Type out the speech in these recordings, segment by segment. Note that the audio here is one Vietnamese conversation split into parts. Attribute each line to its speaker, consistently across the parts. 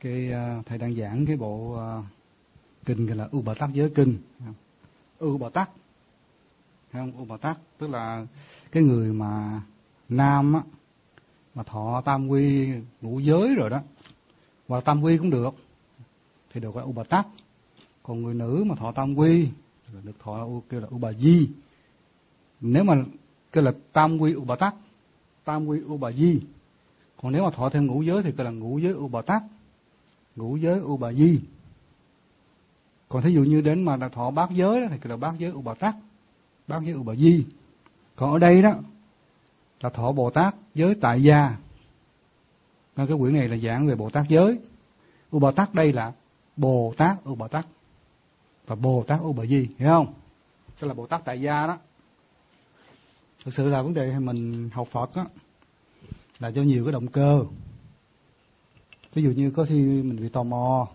Speaker 1: Thầy đang giảng cái bộ kinh gọi là U Bồ Tát Giới Kinh. U Bồ Tát, thấy không? U Bồ Tát tức là cái người mà nam á, mà thọ tam quy ngũ giới rồi đó, hoặc tam quy cũng được, thì được gọi là U Bồ Tát. Còn người nữ mà thọ tam quy được kêu là U Bà Di. Nếu mà kêu là tam quy U Bồ Tát, tam quy U Bà Di. Còn nếu mà thọ thêm ngũ giới thì kêu là ngũ giới U Bồ Tát, ngũ giới U Bà Di. Còn thí dụ như đến mà thọ bát giới đó, thì kêu là bát giới U Bồ Tát, bát giới U Bà Di. Còn ở đây đó là thọ Bồ Tát giới tại gia. Nên cái quyển này là giảng về Bồ Tát giới. U Bồ Tát đây là Bồ Tát U Bồ Tát và Bồ Tát U Bà Di, hiểu không? Tức là Bồ Tát tại gia đó. Thực sự là vấn đề mình học Phật á là do nhiều cái động cơ. Ví dụ như có khi mình bị tò mò,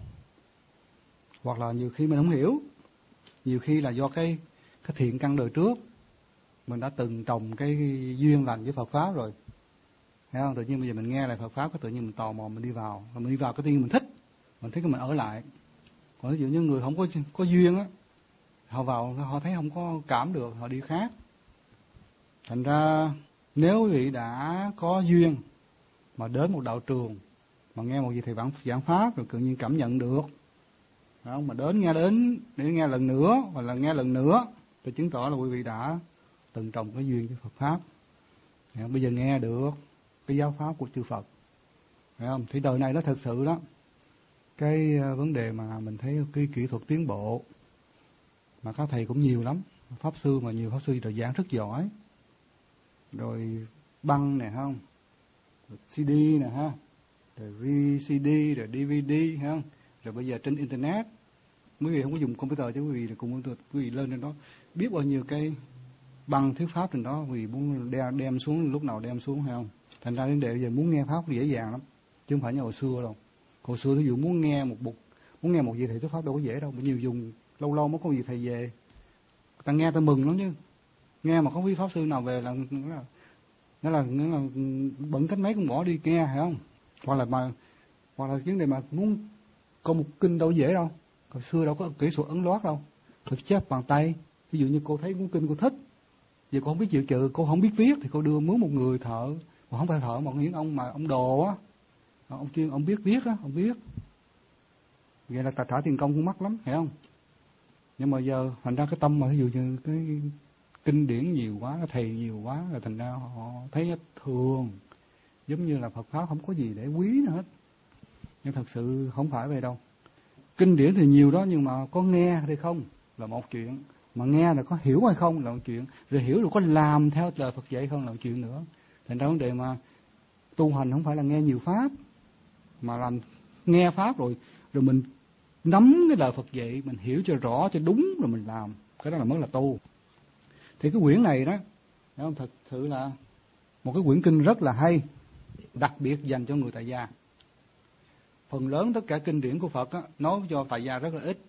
Speaker 1: hoặc là nhiều khi mình không hiểu, nhiều khi là do cái thiện căn đời trước mình đã từng trồng cái duyên lành với Phật pháp rồi, thấy không? Tự nhiên bây giờ mình nghe lại Phật pháp, cái tự nhiên mình tò mò, mình đi vào, và mình đi vào cái tự nhiên mình thích cái mình ở lại. Còn ví dụ như người không có duyên á, họ vào họ thấy không có cảm được, họ đi khác. Thành ra nếu quý vị đã có duyên mà đến một đạo trường mà nghe một gì thầy giảng pháp rồi tự nhiên cảm nhận được, không? Mà nghe đến để nghe lần nữa, hoặc là nghe lần nữa, thì chứng tỏ là quý vị đã từng trồng cái duyên với Phật pháp. Bây giờ nghe được cái giáo pháp của chư Phật, phải không? Thì đời này nó thật sự đó, cái vấn đề mà mình thấy cái kỹ thuật tiến bộ mà các thầy cũng nhiều lắm, pháp sư mà nhiều pháp sư rồi giảng rất giỏi, rồi băng nè, không, rồi CD nè ha, rồi VCD, rồi DVD, không, rồi bây giờ trên internet, quý vị không có dùng computer chứ quý vị là cùng quý vị lên trên đó biết bao nhiêu cái băng thuyết pháp trên đó, quý vị muốn đem xuống lúc nào đem xuống, hay không? Thành ra đến bây giờ muốn nghe pháp dễ dàng lắm, chứ không phải như hồi xưa đâu. Hồi xưa ví dụ muốn nghe một vị thầy thuyết pháp đâu có dễ đâu, bao nhiêu dùng lâu mới có vị thầy về, ta nghe ta mừng lắm chứ. Nghe mà không biết pháp sư nào về là nó là bận cách mấy cũng bỏ đi nghe, phải không? Hoặc là vấn đề mà muốn có một kinh đâu dễ đâu. Hồi xưa đâu có kỹ thuật ấn loát đâu, phải chép bằng tay. Ví dụ như cô thấy cuốn kinh cô thích, giờ cô không biết dự trừ, cô không biết viết thì cô đưa mướn một người thợ, mà không phải thợ, một những ông mà ông đồ á, ông chuyên ông biết viết á, ông viết. Vậy là trả tiền công cũng mắc lắm, hiểu không? Nhưng mà giờ thành ra cái tâm mà ví dụ như cái kinh điển nhiều quá, cái thầy nhiều quá, là thành ra họ thấy thường, giống như là Phật pháp không có gì để quý nữa hết. Nhưng thật sự không phải vậy đâu. Kinh điển thì nhiều đó, nhưng mà có nghe hay không là một chuyện, mà nghe là có hiểu hay không là một chuyện, rồi hiểu rồi có làm theo lời Phật dạy không là một chuyện nữa. Thành ra vấn đề mà tu hành không phải là nghe nhiều pháp, mà làm nghe pháp rồi mình nắm cái lời Phật dạy, mình hiểu cho rõ cho đúng rồi mình làm, cái đó là mới là tu. Thì cái quyển này đó, thật sự là một cái quyển kinh rất là hay, đặc biệt dành cho người tại gia. Phần lớn tất cả kinh điển của Phật á, nói cho tại gia rất là ít.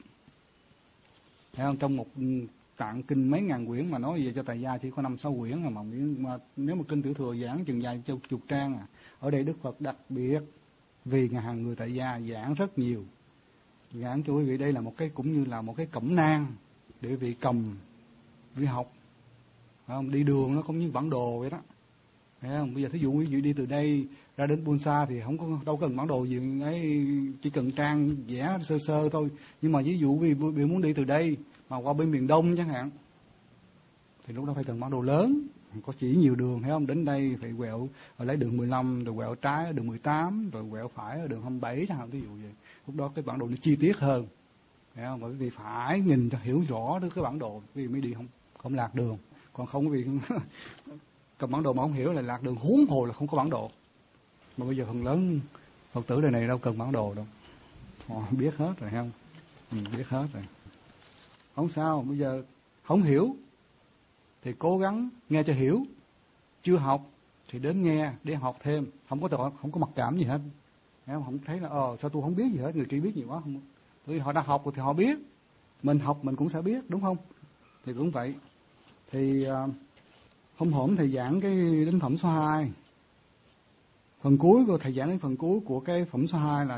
Speaker 1: Thấy không? Trong một tạng kinh mấy ngàn quyển mà nói về cho tại gia chỉ có 5-6 quyển mà nếu mà kinh tiểu thừa giảng chừng vài chục trang à. Ở đây Đức Phật đặc biệt vì hàng người tại gia giảng rất nhiều. Giảng cho quý vị đây là một cái, cũng như là một cái cẩm nang để quý vị cầm đi học. Phải không? Đi đường nó cũng như bản đồ vậy đó. Thấy không? Bây giờ thí dụ quý vị đi từ đây ra đến Buôn Sa thì đâu cần bản đồ gì ấy, chỉ cần trang vẽ sơ sơ thôi. Nhưng mà ví dụ quý vị muốn đi từ đây mà qua bên miền Đông chẳng hạn, thì lúc đó phải cần bản đồ lớn, có chỉ nhiều đường, thấy không? Đến đây phải quẹo ở lấy đường 15, rồi quẹo trái ở đường 18, rồi quẹo phải ở đường 27 chẳng hạn, ví dụ vậy. Lúc đó cái bản đồ nó chi tiết hơn, thấy không? Bởi vì phải nhìn cho hiểu rõ được cái bản đồ, vì mới đi không lạc đường. Còn không vì cầm bản đồ mà không hiểu là lạc đường, huống hồ là không có bản đồ. Mà bây giờ phần lớn Phật tử đời này đâu cần bản đồ đâu, họ biết hết rồi, thấy không? Biết hết rồi. Không sao, bây giờ không hiểu thì cố gắng nghe cho hiểu, chưa học thì đến nghe để học thêm, không có mặc cảm gì hết, không thấy là sao tôi không biết gì hết, người kia biết nhiều quá, không. Bởi vì họ đã học rồi thì họ biết, mình học mình cũng sẽ biết, đúng không? Thì cũng vậy. Thì hôm hổm thầy giảng cái đến phẩm số 2, phần cuối của thầy giảng đến phần cuối của cái phẩm số 2 là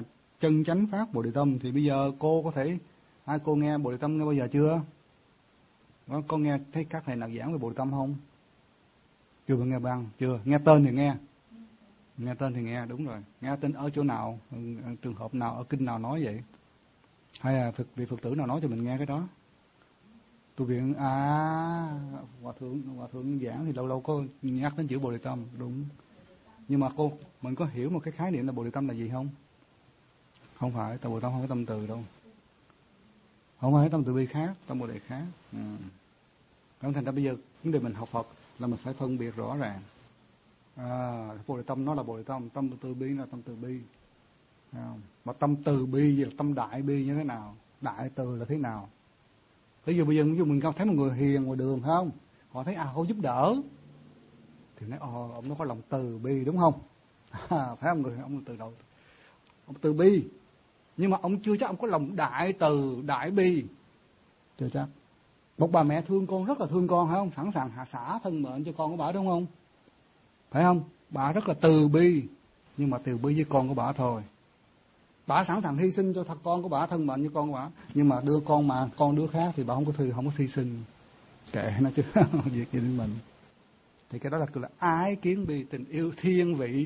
Speaker 1: chân chánh phát Bồ Đề Tâm. Thì bây giờ cô có thể, hai cô nghe Bồ Đề Tâm nghe bao giờ chưa? Có nghe thấy các thầy nào giảng về Bồ Đề Tâm không? Chưa bao nghe băng, chưa. Nghe tên thì nghe. Nghe tên thì nghe, đúng rồi. Nghe tên ở chỗ nào, trường hợp nào, ở kinh nào nói vậy? Hay là vị Phật tử nào nói cho mình nghe cái đó? Tu viện, hòa thượng giảng thì lâu lâu có nhắc đến chữ Bồ Đề Tâm, đúng. Nhưng mà mình có hiểu một cái khái niệm là Bồ Đề Tâm là gì không? Không phải, Bồ Đề Tâm không có tâm từ đâu. Không phải tâm từ bi khác, tâm Bồ Đề khác. Thành ra bây giờ vấn đề mình học Phật là mình phải phân biệt rõ ràng. Bồ Đề Tâm nó là Bồ Đề Tâm, tâm từ bi nó là tâm từ bi. Mà tâm từ bi là tâm đại bi như thế nào? Đại từ là thế nào? Bây giờ mình thấy một người hiền ngoài đường không? Họ thấy họ giúp đỡ thì nói ông nó có lòng từ bi, đúng không? Phải không người ông từ đầu ông từ bi, nhưng mà ông chưa chắc ông có lòng đại từ đại bi, chưa chắc. Một bà mẹ thương con, rất là thương con, phải không? Sẵn sàng hạ xả thân mệnh cho con của bà, đúng không? Phải không? Bà rất là từ bi, nhưng mà từ bi với con của bà thôi. Bà sẵn sàng hy sinh cho con của bà, thân mệnh với con của bà, nhưng mà đưa con mà con đứa khác thì bà không có hy sinh, kệ nó chứ việc gì đến mình. Thì cái đó là ái kiến bi, tình yêu thiên vị.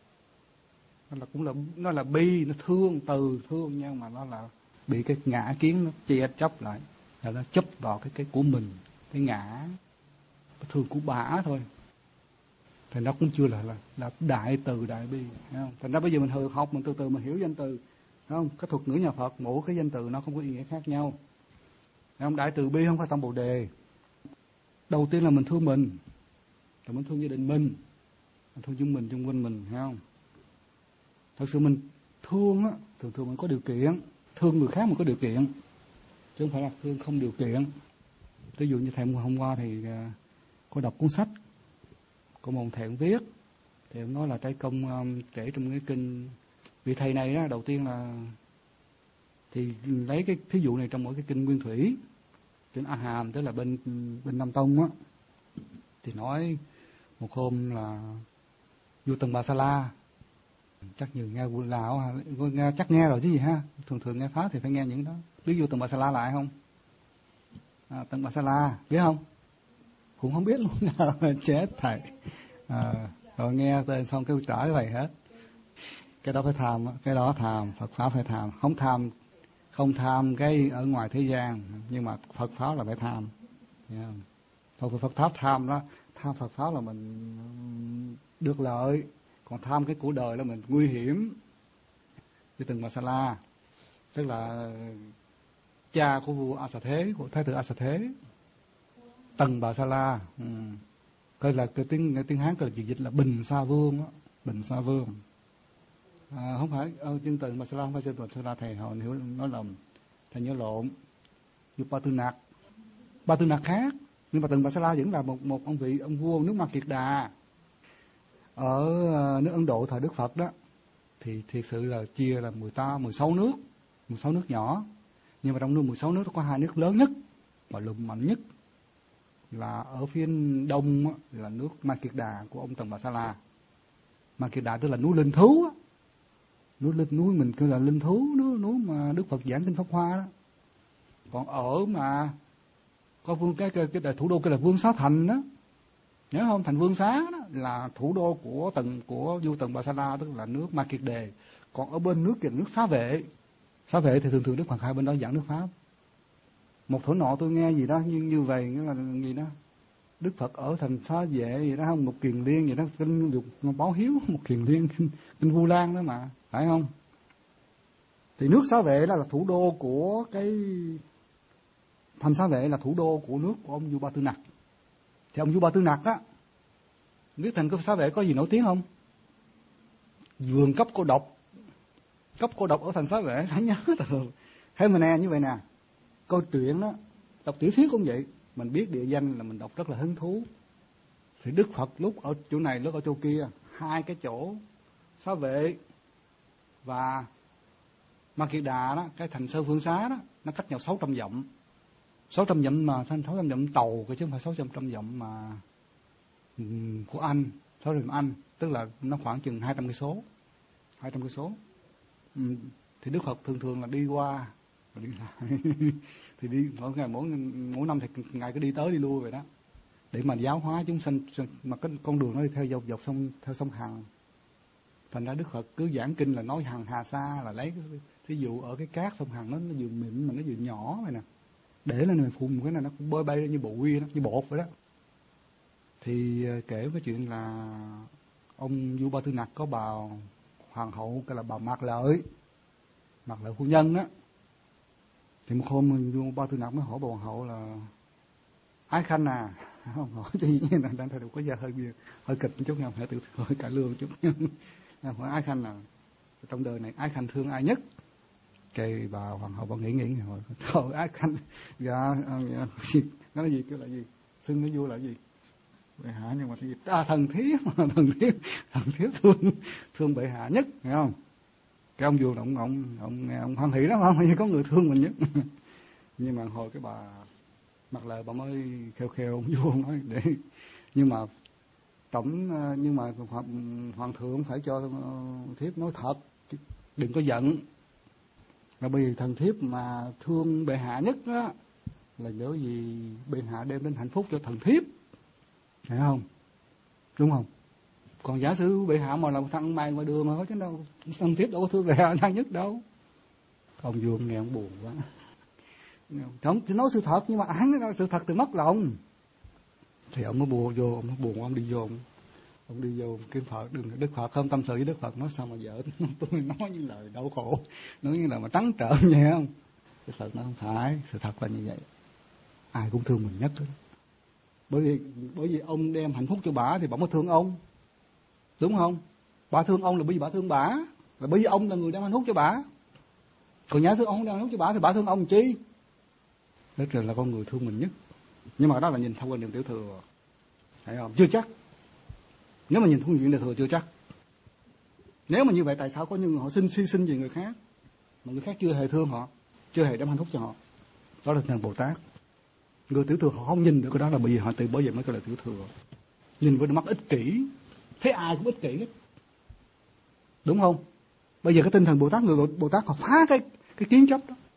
Speaker 1: Nó là bi, nó thương, từ thương, nhưng mà nó là bị cái ngã kiến nó che chấp lại, là nó chấp vào cái của mình, cái ngã, cái thương của bả thôi. Thì nó cũng chưa là đại từ đại bi, thấy không? Thành ra bây giờ mình học, mình từ từ mình hiểu danh từ, thấy không? Cái thuật ngữ nhà Phật mỗi cái danh từ nó không có ý nghĩa khác nhau, thấy không? Đại từ bi không phải tâm Bồ Đề. Đầu tiên là mình thương mình, rồi mình thương gia đình mình thương chúng mình xung quanh mình, thấy không? Thật sự mình thương á, thường mình có điều kiện, thương người khác mình có điều kiện, chứ không phải là thương không điều kiện. Ví dụ như thầy hôm qua thì có đọc cuốn sách của một thầy ông viết, thì ông nói là cái công kể trong cái kinh, vị thầy này đó, đầu tiên là thì lấy cái thí dụ này trong mỗi cái kinh Nguyên Thủy, kinh A Hàm, tức là bên Nam Tông á, thì nói một hôm là vua Tần Bà Sa La, chắc nhiều nghe lão chắc nghe rồi chứ gì ha, thường nghe pháp thì phải nghe những đó. Biết vua Tần Bà Sa La lại không? Tần Bà Sa La biết không? Cũng không biết luôn. Chết thầy. Rồi nghe tên xong cái trả thầy hết. Cái đó phải tham, cái đó tham, Phật pháp phải tham. Không tham cái ở ngoài thế gian, nhưng mà Phật pháp là phải tham. Phật pháp tham đó, tham Phật pháp là mình được lợi, còn tham cái của đời là mình nguy hiểm. Như Tần Bà Sa La, tức là cha của vua A Xà Thế, của thái tử A Xà Thế, Tần Bà Sa La. Coi là cái tiếng Hán cái dịch là Bình Sa Vương đó. Bình Sa Vương. Không phải chương Tần Bà Sa La không phải chương Tần Bà Sa La, thầy họ hiểu nói lầm, thầy nhớ lộn. Như Ba Tư Nặc khác, nhưng mà Tần Bà Sa La vẫn là một ông vua nước Ma Kiệt Đà ở nước Ấn Độ thời Đức Phật đó. Thì thiệt sự là chia là 16 nước nhỏ, nhưng mà trong 16 nước có 2 nước lớn nhất và lùm mạnh nhất, là ở phía đông là nước Ma Kiệt Đà của ông Tần Bà Sa La. Ma Kiệt Đà tức là núi linh thú, núi mình kêu là linh thú, núi mà Đức Phật giảng kinh Pháp Hoa đó. Còn ở mà có vương cái thủ đô cái là Vương Xá Thành đó, nhớ không? Thành Vương Xá đó là thủ đô của vua Tần Bà Sa La, tức là nước Ma Kiệt Đề. Còn ở bên nước kia là nước Xá Vệ thì thường Đức Phật hai bên đó giảng nước Pháp. Một thổ nọ tôi nghe gì đó như vậy, nghĩa là gì đó, Đức Phật ở thành Xá Vệ gì đó không, một Kiền Liên gì đó, kinh dục báo hiếu, một Kiền Liên kinh Vu Lan đó mà, phải không? Thì nước Xá Vệ là thủ đô của cái thành Xá Vệ, là thủ đô của nước của ông vua Ba Tư Nặc. Thì ông vua Ba Tư Nặc á, biết thành cái Xá Vệ có gì nổi tiếng không? Vườn cấp cô độc ở thành Xá Vệ, phải nhớ từ. Thế mà nè, như vậy nè, câu chuyện đó, đọc tiểu thuyết cũng vậy, mình biết địa danh là mình đọc rất là hứng thú. Thì Đức Phật lúc ở chỗ này, lúc ở chỗ kia, hai cái chỗ Xá Vệ và Ma Kiệt Đà đó, cái thành Sơn Phương Xá đó, nó cách nhau 600 dặm. 600 dặm mà 600 dặm tàu, chứ không phải 600 dặm mà của Anh, 600 dặm Anh, tức là nó khoảng chừng 200 cây số. 200 cây số. thì Đức Phật thường thường là đi qua và đi lại. Thì đi mỗi năm thì ngài cứ đi tới đi lui vậy đó, để mà giáo hóa chúng sanh. Mà cái con đường nó đi theo dọc theo sông Hằng. Thành ra Đức Phật cứ giảng kinh là nói Hằng Hà Sa, là lấy thí dụ ở cái cát sông Hằng nó vừa mịn mà nó vừa nhỏ vậy nè, để lên này phun cái này nó cũng bơi bay ra như bụi đó, như bột vậy đó. Thì kể cái chuyện là ông vua Ba Tư Nặc có bà hoàng hậu cái là bà Mạc Lợi phu nhân đó. Thì một hôm vua Ba Tư Nặc mới hỏi bà hoàng hậu là Ái Khanh à, không hỏi gì như là đang thời có giờ hơi kịch một chút nha, hơi tự hơi cải lương một chút. Hỏi Ái Khanh là trong đời này Ái Khanh thương ai nhất? Cái bà hoàng hậu bà nghĩ rồi thôi Ái Khanh dạ nó là gì, kêu là gì, xưng nó vua là gì bệ hạ, nhưng mà thì thần thiếp thương bệ hạ nhất, hiểu không? Cái ông vua là ông hoan hỉ lắm, không có người thương mình nhất. Nhưng mà hồi cái bà Mặc Lời bà mới khêu ông vua nói để, nhưng mà hoàng thượng phải cho thiếp nói thật, đừng có giận. Là bởi vì thần thiếp mà thương bệ hạ nhất đó là bởi vì bệ hạ đem đến hạnh phúc cho thần thiếp, phải không? Đúng không? Còn giả sử bệ hạ mà là một thằng mày ngoài đường mà có chứ đâu, thần thiếp đâu có thương bệ hạ thằng nhất đâu. Ông vua nghe ông buồn quá. Không, thì nói sự thật, nhưng mà ai nói sự thật thì mất lòng. Thì ông mới buồn, ông đi vô kiếm Phật, Đức Phật không tâm sự với Đức Phật, nói sao mà vợ tôi nói những lời đau khổ, nói những lời mà trắng trợn vậy không? Đức Phật nói không phải, sự thật là như vậy. Ai cũng thương mình nhất đó. Bởi vì ông đem hạnh phúc cho bả thì bả mới thương ông, đúng không? Bả thương ông là bởi vì bả thương bả, là bởi vì ông là người đem hạnh phúc cho bả. Còn giả sử ông không đem hạnh phúc cho bả thì bả thương ông chi? Đức là con người thương mình nhất. Nhưng mà đó là nhìn thông qua niệm tiểu thừa, thấy không? Chưa chắc. Nếu mà nhìn thông qua niệm tiểu thừa chưa chắc. Nếu mà như vậy tại sao có những người họ hy sinh vì người khác, mà người khác chưa hề thương họ, chưa hề đem hạnh phúc cho họ? Đó là thần Bồ Tát. Người tiểu thừa họ không nhìn được cái đó là bởi vì họ từ bởi vậy mới gọi là tiểu thừa. Nhìn với đôi mắt ích kỷ, thấy ai cũng ích kỷ hết, đúng không? Bây giờ cái tinh thần Bồ Tát, người Bồ Tát họ phá cái kiến chấp đó.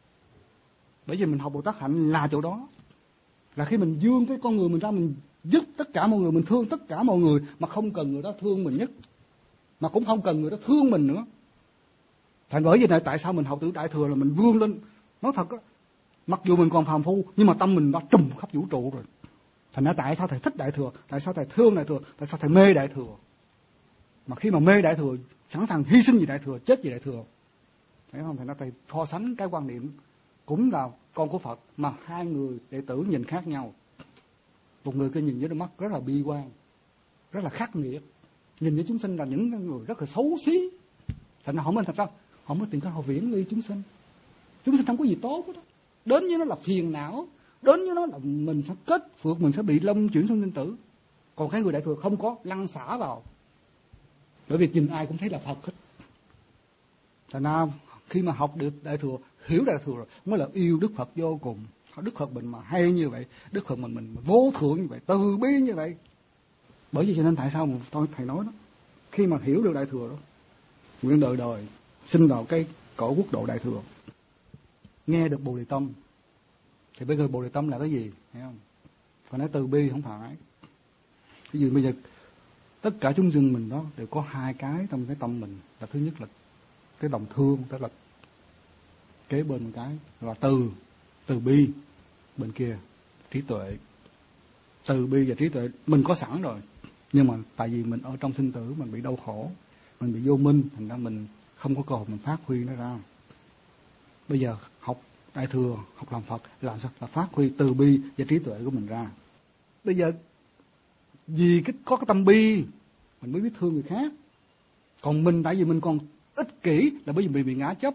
Speaker 1: Bởi vì mình học Bồ Tát hạnh là chỗ đó, là khi mình dương cái con người mình ra, mình giúp tất cả mọi người, mình thương tất cả mọi người, mà không cần người đó thương mình nhất, mà cũng không cần người đó thương mình nữa. Thành bởi vì này tại sao mình học tự Đại Thừa là mình vươn lên. Nói thật á, mặc dù mình còn phàm phu nhưng mà tâm mình đã trùm khắp vũ trụ rồi. Thành ra tại sao thầy thích Đại Thừa, tại sao thầy thương Đại Thừa, tại sao thầy mê Đại Thừa? Mà khi mà mê Đại Thừa, sẵn sàng hy sinh vì Đại Thừa, chết vì Đại Thừa, thấy không? Thành ra thầy so sánh cái quan niệm cũng là con của Phật, mà hai người đệ tử nhìn khác nhau. Một người kia nhìn với đôi mắt rất là bi quan, rất là khắc nghiệt, nhìn với chúng sinh là những người rất là xấu xí. Thành ra họ mới tìm cách họ viễn ly chúng sinh. Chúng sinh không có gì tốt đó. Đến với nó là phiền não, đến với nó là mình sẽ kết phược, mình sẽ bị lâm chuyển sinh tử. Còn cái người Đại Thừa không có, lăn xả vào. Bởi vì nhìn ai cũng thấy là Phật hết. Thành ra khi mà học được Đại Thừa, hiểu Đại Thừa rồi mới là yêu Đức Phật vô cùng. Đức Phật mình mà hay như vậy, Đức Phật mình vô thượng như vậy, từ bi như vậy. Bởi vì cho nên tại sao mà thầy nói đó, khi mà hiểu được Đại Thừa đó, nguyện đời đời sinh vào cái cõi quốc độ Đại Thừa, nghe được Bồ Đề Tâm. Thì bây giờ Bồ Đề Tâm là cái gì, thấy không? Phải nói từ bi, không phải. Ví dụ bây giờ tất cả chúng sinh mình đó đều có hai cái trong cái tâm mình. Là thứ nhất là cái lòng thương, tức là kế bên một cái là từ bi, bên kia trí tuệ. Từ bi và trí tuệ mình có sẵn rồi, nhưng mà tại vì mình ở trong sinh tử mình bị đau khổ, mình bị vô minh, thành ra mình không có cơ hội mình phát huy nó ra. Bây giờ học Đại Thừa, học làm Phật làm sao là phát huy từ bi và trí tuệ của mình ra. Bây giờ vì có cái tâm bi mình mới biết thương người khác. Còn mình tại vì mình còn ích kỷ là bởi vì mình bị ngã chấp.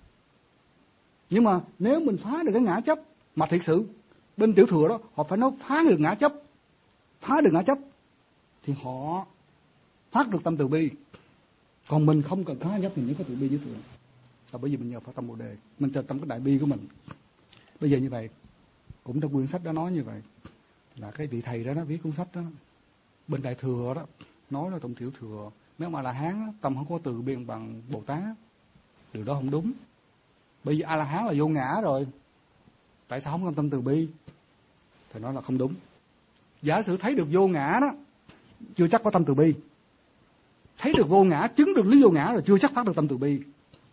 Speaker 1: Nhưng mà nếu mình phá được cái ngã chấp, mà thực sự bên tiểu thừa đó họ phải nói phá được ngã chấp, thì họ phát được tâm từ bi. Còn mình không cần phá chấp, mình mới có từ bi với thường. Là bởi vì mình nhờ phát tâm Bồ Đề, mình chờ tâm cái đại bi của mình. Bây giờ như vậy, cũng trong quyển sách đó nói như vậy, là cái vị thầy đó viết cuốn sách đó, bên Đại Thừa đó nói là trong tiểu thừa, nếu mà là Hán tâm không có từ bi bằng Bồ Tát, Điều đó không đúng. Bây giờ A-la-hán là vô ngã rồi, tại sao không có tâm từ bi? Thì nói là không đúng. Giả sử thấy được vô ngã đó, chưa chắc có tâm từ bi. Thấy được vô ngã, chứng được lý vô ngã rồi chưa chắc phát được tâm từ bi.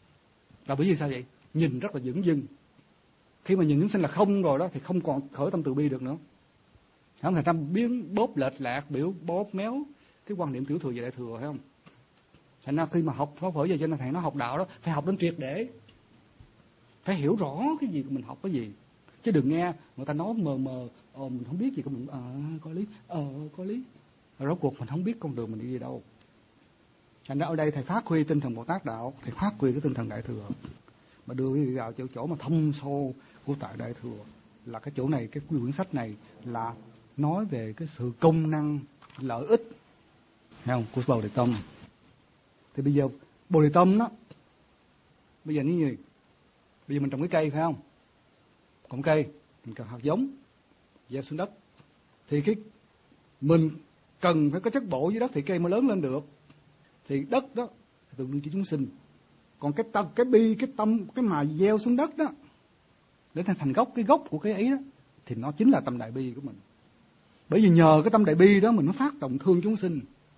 Speaker 1: Là bởi vì sao vậy? Nhìn rất là dửng dưng. Khi mà nhìn chúng sinh là không rồi đó thì không còn khởi tâm từ bi được nữa. Không, thành ra biến bóp lệch lạc, biểu bóp méo cái quan niệm tiểu thừa về đại thừa, phải không? Thành ra khi mà học pháp phở giờ cho nên thầy nó học đạo đó phải học đến triệt để, phải hiểu rõ cái gì mình học cái gì, chứ đừng nghe người ta nói mờ mờ, mình không biết gì của mình, có lý, có lý, rốt cuộc mình không biết con đường mình đi đâu. Thành ra ở đây thầy phát huy tinh thần Bồ Tát đạo, thầy phát huy cái tinh thần đại thừa, mà đưa quý vị vào chỗ mà thâm sâu của tại đại thừa là cái chỗ này, cái quyển sách này là nói về cái sự công năng lợi ích, thấy không, của Bồ Đề Tâm. Thì bây giờ Bồ Đề Tâm đó, bây giờ như gì? Bây giờ mình trồng cái cây phải không? Trồng cây, mình cần hạt giống, gieo xuống đất. Thì cái mình cần phải có chất bổ dưới đất thì cây mới lớn lên được. Thì đất đó tương đương chỉ chúng sinh. Còn cái tâm, cái bi, cái tâm, cái mà gieo xuống đất đó để thành gốc, cái gốc của cái ấy đó thì nó chính là tâm đại bi của mình. Bởi vì nhờ cái tâm đại bi đó mình nó phát động thương chúng sinh.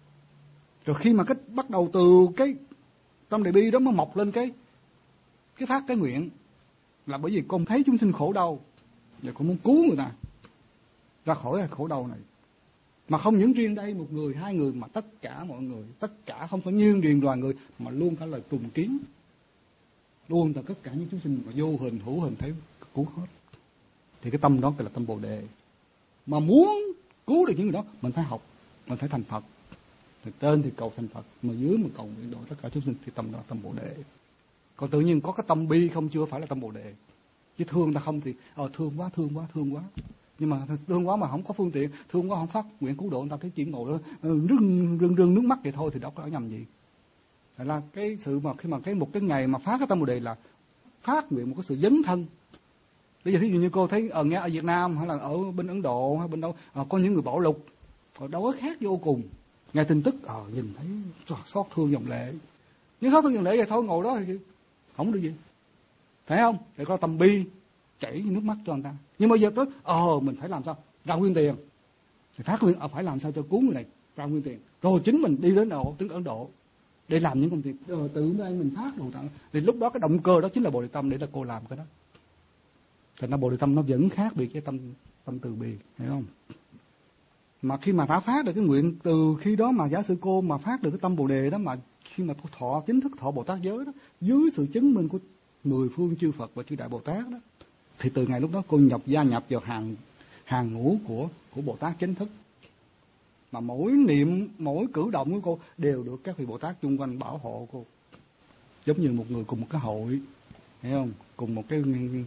Speaker 1: Rồi khi mà cái bắt đầu từ cái tâm đại bi đó mới mọc lên cái phát cái nguyện, là bởi vì con thấy chúng sinh khổ đau và con muốn cứu người ta ra khỏi cái khổ đau này. Mà không những riêng đây một người, hai người, mà tất cả mọi người, tất cả không phải nhiên riêng loài người, mà luôn cả là trùng kiến, luôn là tất cả những chúng sinh mà vô hình hữu hình thấy cứu hết. Thì cái tâm đó là tâm Bồ Đề. Mà muốn cứu được những người đó mình phải học, mình phải thành Phật. Thì trên thì cầu thành Phật, mà dưới mà cầu nguyện độ tất cả chúng sinh, thì tâm đó là tâm Bồ Đề. Còn tự nhiên có cái tâm bi không chưa phải là tâm Bồ Đề. Chứ thương ta không thì thương quá. Nhưng mà thương quá mà không có phương tiện, thương quá không phát nguyện cứu độ, người ta thấy chỉ ngồi đó rưng nước mắt vậy thôi thì đâu có nhầm gì. Thật là cái sự mà khi mà một cái ngày mà phát cái tâm Bồ Đề là phát nguyện một cái sự dấn thân. Bây giờ thí dụ như cô thấy nghe ở Việt Nam hay là ở bên Ấn Độ hay bên đâu có những người bỏ lục, họ đói khát vô cùng, nghe tin tức nhìn thấy xót thương dòng lệ. Nhưng xót thương dòng lệ vậy thôi, ngồi đó thì không được gì, phải không? Để có tâm bi chảy nước mắt cho người ta. Nhưng bây giờ tới mình phải làm sao ra nguyên tiền, thì phát nguyện phải làm sao cho cứu người này, ra nguyên tiền, rồi chính mình đi đến Ấn Độ để làm những công việc tự nhiên mình phát đồ tặng. Thì lúc đó cái động cơ đó chính là Bồ Đề Tâm để là cô làm cái đó. Thành ra Bồ Đề Tâm nó vẫn khác biệt với tâm từ bi, hiểu không? Mà khi mà đã phát được cái nguyện từ khi đó, mà giả sử cô mà phát được cái tâm Bồ Đề đó, mà khi mà cô chính thức thọ Bồ Tát giới đó, dưới sự chứng minh của 10 phương chư Phật và chư Đại Bồ Tát đó, thì từ ngày lúc đó cô gia nhập vào hàng ngũ của Bồ Tát chính thức. Mà mỗi niệm, mỗi cử động của cô đều được các vị Bồ Tát chung quanh bảo hộ cô. Giống như một người cùng một cái hội, hiểu không? Cùng một cái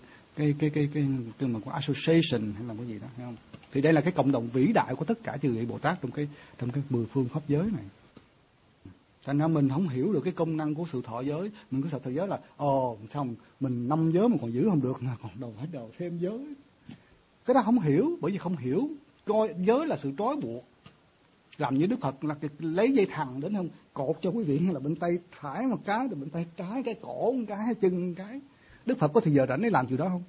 Speaker 1: mà có association hay là cái gì đó, hiểu không? Thì đây là cái cộng đồng vĩ đại của tất cả chư vị Bồ Tát trong cái 10 phương pháp giới này. Thành ra mình không hiểu được cái công năng của sự thọ giới. Mình cứ sợ thọ giới là xong mình 5 giới mà còn giữ không được, là còn phải đầu thêm giới. Cái đó không hiểu, bởi vì không hiểu coi giới là sự trói buộc. Làm như Đức Phật là lấy dây thằng đến không cột cho quý vị, hay là bên tay phải một cái, rồi bên tay trái cái cổ một cái, chân một cái. Đức Phật có thì giờ rảnh để làm chuyện đó không?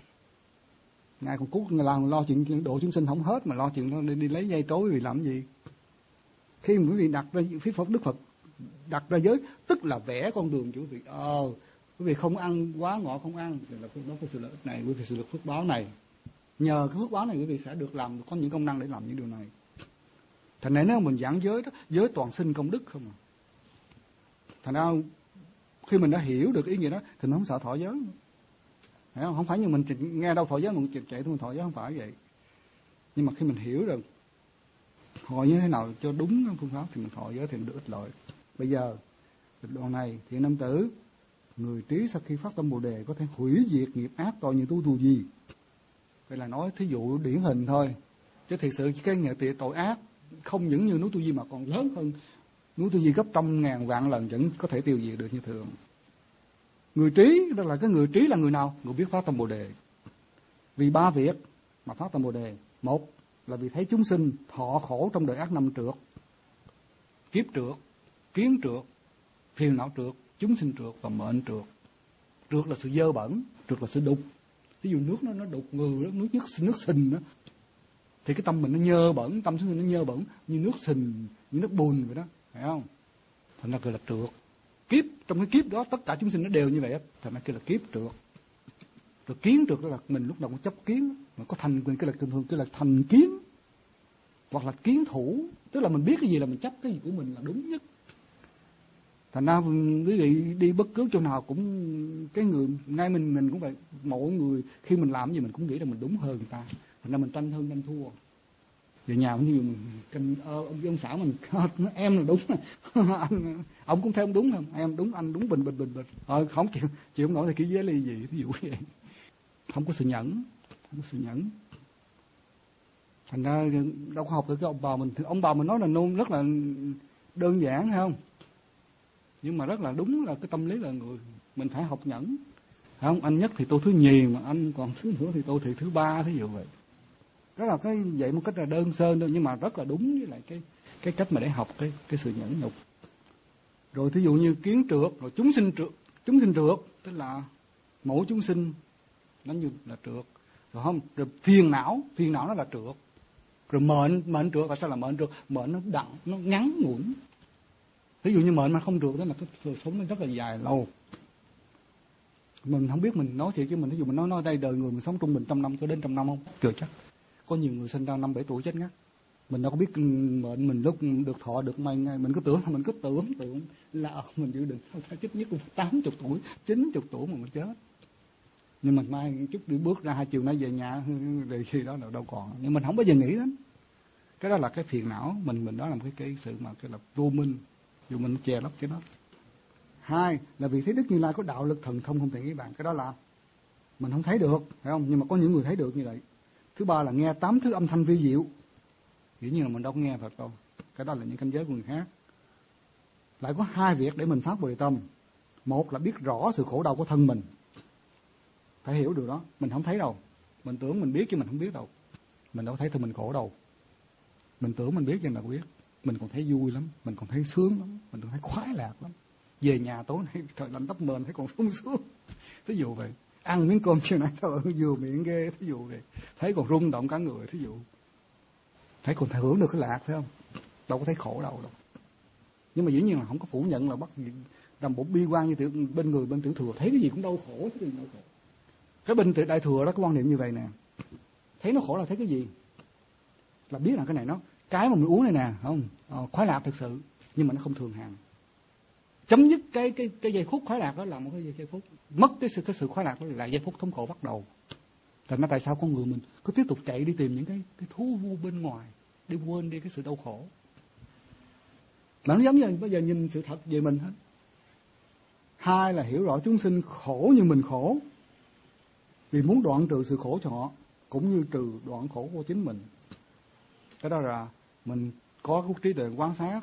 Speaker 1: Ngài còn cứu lo chuyện độ chúng sinh không hết, mà lo chuyện đi lấy dây trói quý vị làm cái gì? Khi mà quý vị đặt ra phía Phật, Đức Phật đặt ra giới, tức là vẽ con đường cho quý vị. Quý vị không ăn quá ngọt, không ăn, là đó có sự lợi ích này, quý vị sự được phước báo này. Nhờ cái phước báo này quý vị sẽ được làm, có những công năng để làm những điều này. Thành ra nếu mình giảng giới đó, giới toàn sinh công đức không à. Thành ra khi mình đã hiểu được ý nghĩa đó thì mình không sợ thọ giới nữa. Hiểu không? Không phải như mình nghe đâu thọ giới mình chạy mình thọ giới, không phải vậy. Nhưng mà khi mình hiểu được thọ như thế nào cho đúng phương pháp thì mình thọ giới thì mình được ích lợi. Bây giờ đoạn này Thiện Nam Tử, người trí sau khi phát tâm Bồ Đề có thể hủy diệt nghiệp ác tội như tu gì. Đây là nói thí dụ điển hình thôi, chứ thực sự cái nghiệp tội ác không những như núi Tu Di mà còn lớn hơn núi Tu Di gấp 100.000 vạn lần vẫn có thể tiêu diệt được như thường. Người trí, đó là cái người trí là người nào? Người biết phát tâm Bồ Đề. Vì 3 việc mà phát tâm Bồ Đề. Một là vì thấy chúng sinh thọ khổ trong đời ác năm trượt, kiếp trượt, kiến trượt, phiền não trượt, chúng sinh trượt và mệnh trượt. Trượt là sự dơ bẩn, trượt là sự đục. Ví dụ nước nó đục ngừ đó, nước sình đó, thì cái tâm mình nó nhơ bẩn, tâm chúng mình nó nhơ bẩn như nước sình, như nước bùn vậy đó, phải không? Thành ra gọi là trượt. Kiếp, trong cái kiếp đó tất cả chúng sinh nó đều như vậy á, thành ra kêu là kiếp trượt. Rồi kiến trượt là mình lúc nào cũng chấp kiến, mà có thành quyền cái là thường cái là thành kiến, hoặc là kiến thủ, tức là mình biết cái gì là mình chấp cái gì của mình là đúng nhất. Thành ra quý vị đi bất cứ chỗ nào cũng cái người ngay mình cũng vậy, mỗi người khi mình làm gì mình cũng nghĩ là mình đúng hơn người ta, thành ra mình tranh hơn tranh thua. Về nhà cũng như mình ông xã mình em là đúng anh, ông cũng thấy ông đúng không, em đúng, anh đúng, bình thôi không chịu không nổi thì cái giới ly gì, ví dụ vậy. Không có sự nhẫn, không có sự nhẫn. Thành ra đâu có học được cái ông bà mình nói là nôn rất là đơn giản hay không, nhưng mà rất là đúng, là cái tâm lý là người mình phải học nhẫn, phải không? Anh nhất thì tôi thứ nhì, mà anh còn thứ nữa thì tôi thì thứ ba, thí dụ vậy. Đó là cái vậy một cách là đơn sơ thôi, nhưng mà rất là đúng với lại cái cách mà để học cái sự nhẫn nhục. Rồi thí dụ như kiến trượt, rồi chúng sinh trượt, tức là mỗi chúng sinh nó như là trượt, rồi không? Rồi phiền não nó là trượt. Rồi mệnh trượt, tại sao là mệnh trượt? Mệnh nó đặng, nó ngắn ngủn. Ví dụ như mệnh mà không trượt đó là cái đời sống nó rất là dài lâu. Mình không biết mình nói thiệt chứ mình ví dụ mình nói đây đời người mình sống trung bình 100 năm cho đến 100 năm không? Chưa chắc. Có nhiều người sinh ra 5-7 tuổi chết ngắt. Mình đâu có biết mệnh mình lúc được thọ được mấy ngày, mình cứ tưởng là mình dự định phải chết nhất cũng 80 tuổi, 90 tuổi mà mình chết. Nhưng mình mai chút đi bước ra 2 chiều nay về nhà thì khi đó là đâu còn. Nhưng mình không bao giờ nghĩ đến. Cái đó là cái phiền não, mình đó là một cái sự mà cái là vô minh, dù mình che lấp cái đó. 2 là vì thấy Đức Như Lai có đạo lực thần thông không thể nghĩ bàn, cái đó là mình không thấy được, phải không? Nhưng mà có những người thấy được như vậy. Thứ 3 là nghe 8 thứ âm thanh vi diệu. Dĩ nhiên là mình đâu có nghe Phật đâu. Cái đó là những cảnh giới của người khác. Lại có 2 việc để mình phát Bồ Đề tâm. Một là biết rõ sự khổ đau của thân mình. Phải hiểu điều đó. Mình không thấy đâu. Mình tưởng mình biết chứ mình không biết đâu. Mình đâu thấy thân mình khổ đâu. Mình tưởng mình biết nhưng mà biết. Mình còn thấy vui lắm. Mình còn thấy sướng lắm. Mình còn thấy khoái lạc lắm. Về nhà tối nay trời lạnh tóc mền thấy còn sung sướng. Thí dụ vậy. Ăn miếng cơm chiều nay thôi vừa miệng ghê. Thí dụ vậy. Thấy còn rung động cả người. Thí dụ. Thấy còn thấy hưởng được cái lạc phải không? Đâu có thấy khổ đâu. Nhưng mà dĩ nhiên là không có phủ nhận là bắt làm bộ bi quan như bên người bên tiểu thừa. Thấy cái gì cũng đau khổ. Cái gì đau khổ. Cái bên đại thừa đó có quan niệm như vậy nè. Thấy nó khổ là thấy cái gì? Là biết là cái này nó cái mà mình uống này nè, không? Khoái lạc thực sự, nhưng mà nó không thường hằng. Chấm dứt cái giây phút khoái lạc đó là một cái giây phút mất cái sự khoái lạc đó là giây phút thống khổ bắt đầu. Thành ra tại sao con người mình cứ tiếp tục chạy đi tìm những cái thú vui bên ngoài, đi quên đi cái sự đau khổ. Mà nó giống như bây giờ nhìn sự thật về mình hết. 2 là hiểu rõ chúng sinh khổ như mình khổ, vì muốn đoạn trừ sự khổ cho họ, cũng như trừ đoạn khổ của chính mình. Cái đó là mình có cái trí tuệ quan sát.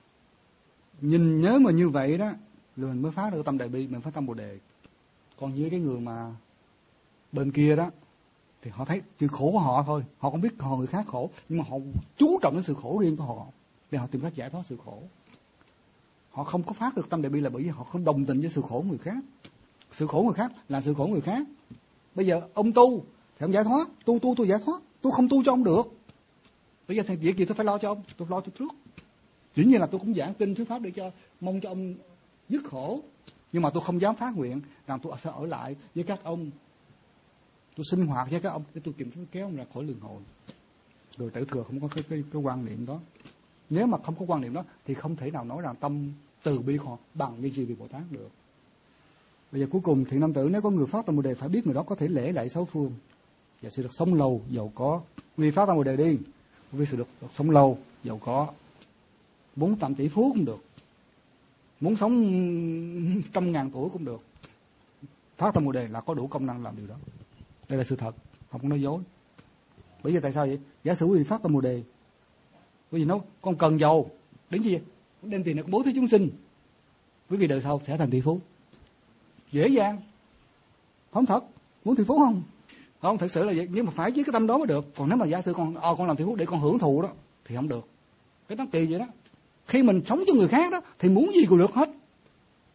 Speaker 1: Nhìn nhớ mà như vậy đó, rồi mình mới phát được tâm đại bi, mình phát tâm Bồ Đề. Còn như cái người mà bên kia đó, thì họ thấy sự khổ của họ thôi, họ không biết người khác khổ, nhưng mà họ chú trọng đến sự khổ riêng của họ, để họ tìm cách giải thoát sự khổ. Họ không có phát được tâm đại bi là bởi vì họ không đồng tình với sự khổ người khác. Sự khổ người khác là sự khổ người khác. Bây giờ ông tu thì ông giải thoát, tôi giải thoát, tôi không tu cho ông được. Bây giờ thì việc gì tôi phải lo cho ông, tôi lo cho trước. Dĩ nhiên là tôi cũng giảng kinh thuyết pháp để cho mong cho ông dứt khổ, nhưng mà tôi không dám phát nguyện rằng tôi sẽ ở lại với các ông, tôi sinh hoạt với các ông để tôi kiểm soát kéo ông ra khỏi luân hồi. Rồi tiểu thừa không có cái quan niệm đó. Nếu mà không có quan niệm đó thì không thể nào nói rằng tâm từ bi họ bằng như gì vì Bồ Tát được. Bây giờ cuối cùng thiện nam tử, nếu có người phát tâm Bồ Đề phải biết người đó có thể lễ lại 6 phương và sẽ được sống lâu giàu có. Vì phát tâm Bồ Đề đi, vì sẽ được sống lâu giàu có. Muốn 100 tỷ phú cũng được, muốn sống 100.000 tuổi cũng được. Phát tâm Bồ Đề là có đủ công năng làm điều đó. Đây là sự thật, không có nói dối. Bởi vì tại sao vậy? Giả sử quý vị phát tâm Bồ Đề, quý vị nói con cần giàu, đến gì? Đem tiền này con bố thí chúng sinh, quý vị đời sau sẽ thành tỷ phú. Dễ dàng. Không thật. Muốn tỷ phú không? Không, thật sự là vậy. Nhưng mà phải với cái tâm đó mới được. Còn nếu mà giả sử con làm tỷ phú để con hưởng thụ đó thì không được. Cái đó kỳ vậy đó. Khi mình sống cho người khác đó thì muốn gì cũng được hết.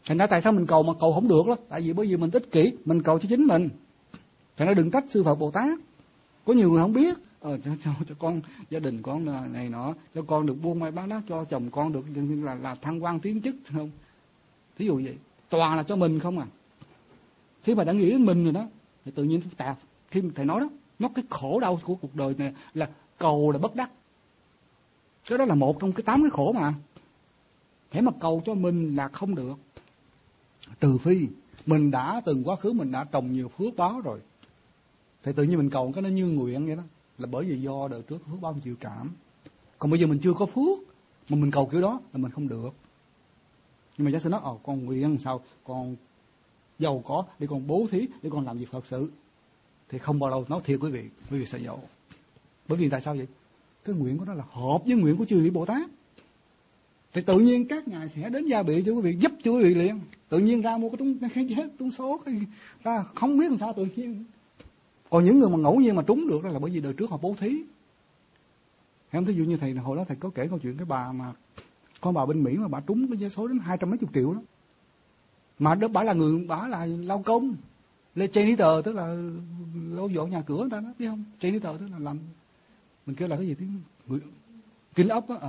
Speaker 1: Thành ra tại sao mình cầu mà cầu không được đó? Tại vì bởi vì mình ích kỷ, mình cầu cho chính mình. Thành ra đừng trách sư Phật Bồ Tát. Có nhiều người không biết, cho con gia đình con này nọ, cho con được buôn may bán đá, cho chồng con được là thăng quan tiến chức, không? Thí dụ vậy, toàn là cho mình không à. Khi mà đã nghĩ đến mình rồi đó, thì tự nhiên khi thầy nói đó, nó cái khổ đau của cuộc đời này là cầu là bất đắc. Cái đó là một trong cái 8 cái khổ mà. Hễ mà cầu cho mình là không được. Trừ phi mình đã từng quá khứ mình đã trồng nhiều phước báo rồi, thì tự nhiên mình cầu cái nó như nguyện vậy đó, là bởi vì do đời trước phước báo mình chịu cảm. Còn bây giờ mình chưa có phước mà mình cầu kiểu đó là mình không được. Nhưng mà giả sử nói con nguyện sao con giàu có để con bố thí, để con làm việc Phật sự, thì không bao lâu, nói thiệt quý vị sẽ giàu. Bởi vì tại sao vậy? Cái nguyện của nó là hợp với nguyện của chư vị Bồ Tát, thì tự nhiên các ngài sẽ đến gia bị cho quý vị, giúp cho quý vị liền. Tự nhiên ra mua cái trúng số ra không biết làm sao tự nhiên. Còn những người mà ngẫu nhiên mà trúng được đó là bởi vì đời trước họ bố thí. Em thí dụ như thầy hồi đó thầy có kể câu chuyện cái bà mà con bà bên Mỹ mà bà trúng cái vé số đến 200 mấy chục triệu đó. Mà đó bà là lao công, lê janitor, tức là lau dọn nhà cửa người ta đó, biết không? Janitor tức là làm, mình kêu là cái gì tiếng kinh ốc á,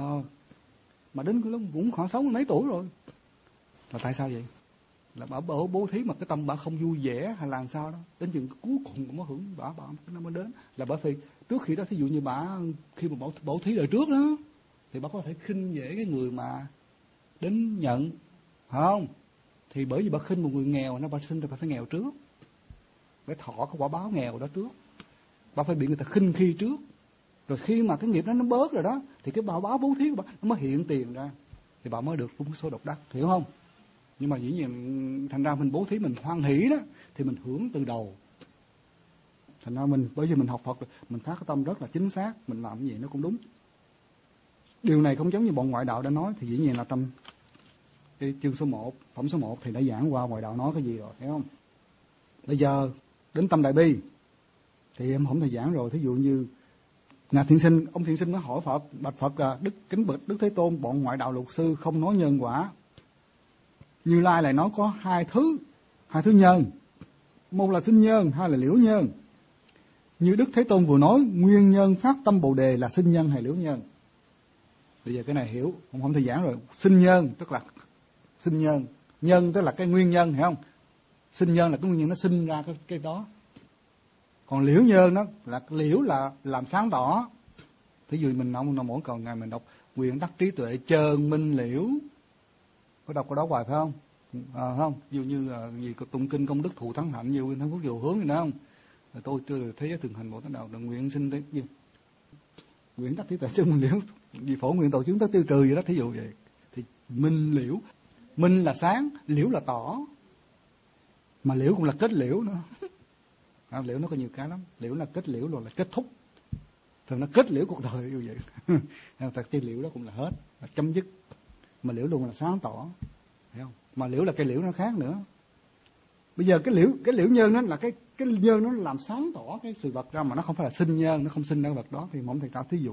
Speaker 1: mà đến cái lúc cũng khoảng 60 mấy tuổi rồi. Là tại sao vậy? Là bà bố thí mà cái tâm bà không vui vẻ hay là sao đó, đến chừng cuối cùng cũng mới hưởng bà cái năm mới đến. Là bởi vì trước khi đó, thí dụ như bà khi mà bố thí đời trước đó, thì bà có thể khinh dễ cái người mà đến nhận, phải không? Thì bởi vì bà khinh một người nghèo, nó bà sinh ra bà phải nghèo trước, phải thọ cái quả báo nghèo đó trước, bà phải bị người ta khinh khi trước. Rồi khi mà cái nghiệp đó nó bớt rồi đó, thì cái báo bố thí của bà nó mới hiện tiền ra, thì bà mới được trúng số độc đắc, hiểu không? Nhưng mà dĩ nhiên thành ra mình bố thí mình hoan hỷ đó, thì mình hưởng từ đầu. Thành ra mình, bởi vì mình học Phật rồi, mình phát cái tâm rất là chính xác, mình làm cái gì nó cũng đúng. Điều này không giống như bọn ngoại đạo đã nói, thì dĩ nhiên là trong cái chương số 1, phẩm số 1 thì đã giảng qua ngoại đạo nói cái gì rồi, thấy không? Bây giờ đến tâm đại bi thì em không thể giảng rồi. Thí dụ như nhà thiện sinh, ông thiện sinh mới hỏi Phật, bạch Phật là kính bạch Đức Thế Tôn, bọn ngoại đạo luật sư không nói nhân quả, Như Lai lại nói có hai thứ nhân, một là sinh nhân, hai là liễu nhân. Như Đức Thế Tôn vừa nói, nguyên nhân phát tâm Bồ Đề là sinh nhân hay liễu nhân? Bây giờ cái này hiểu, không thể giảng rồi. Sinh nhân tức là sinh nhân, nhân tức là cái nguyên nhân, hiểu không? Sinh nhân là cái nguyên nhân nó sinh ra cái đó. Còn liễu nhân đó là liễu là làm sáng tỏ. Thí dụ mình mỗi cầu ngày mình đọc quyền đắc trí tuệ trơn minh liễu, có đọc cái đó hoài phải không? Không, ví dụ như gì tụng kinh công đức thụ thắng hạnh, nhiều thắng phước nhiều hướng gì nữa không? Rồi tôi thấy giới thường hành Bồ Tát đạo đừng nguyện sinh tới gì nguyện đắc trí tuệ trơn minh liễu, vì phổ nguyện tội chứng tất tiêu trừ vậy đó, thí dụ vậy. Thì minh liễu, minh là sáng, liễu là tỏ, mà liễu cũng là kết liễu nữa. Liễu nó có nhiều cái lắm, liễu là kết liễu rồi là kết thúc, thường nó kết liễu cuộc đời như vậy. Thật cái liễu đó cũng là hết, là chấm dứt. Mà liễu luôn là sáng tỏ, thấy không? Mà liễu là cái liễu nó khác nữa. Bây giờ cái liễu nhân nó là cái nhân nó làm sáng tỏ cái sự vật ra, mà nó không phải là sinh nhân, nó không sinh ra cái vật đó. Thì mong thầy ta thí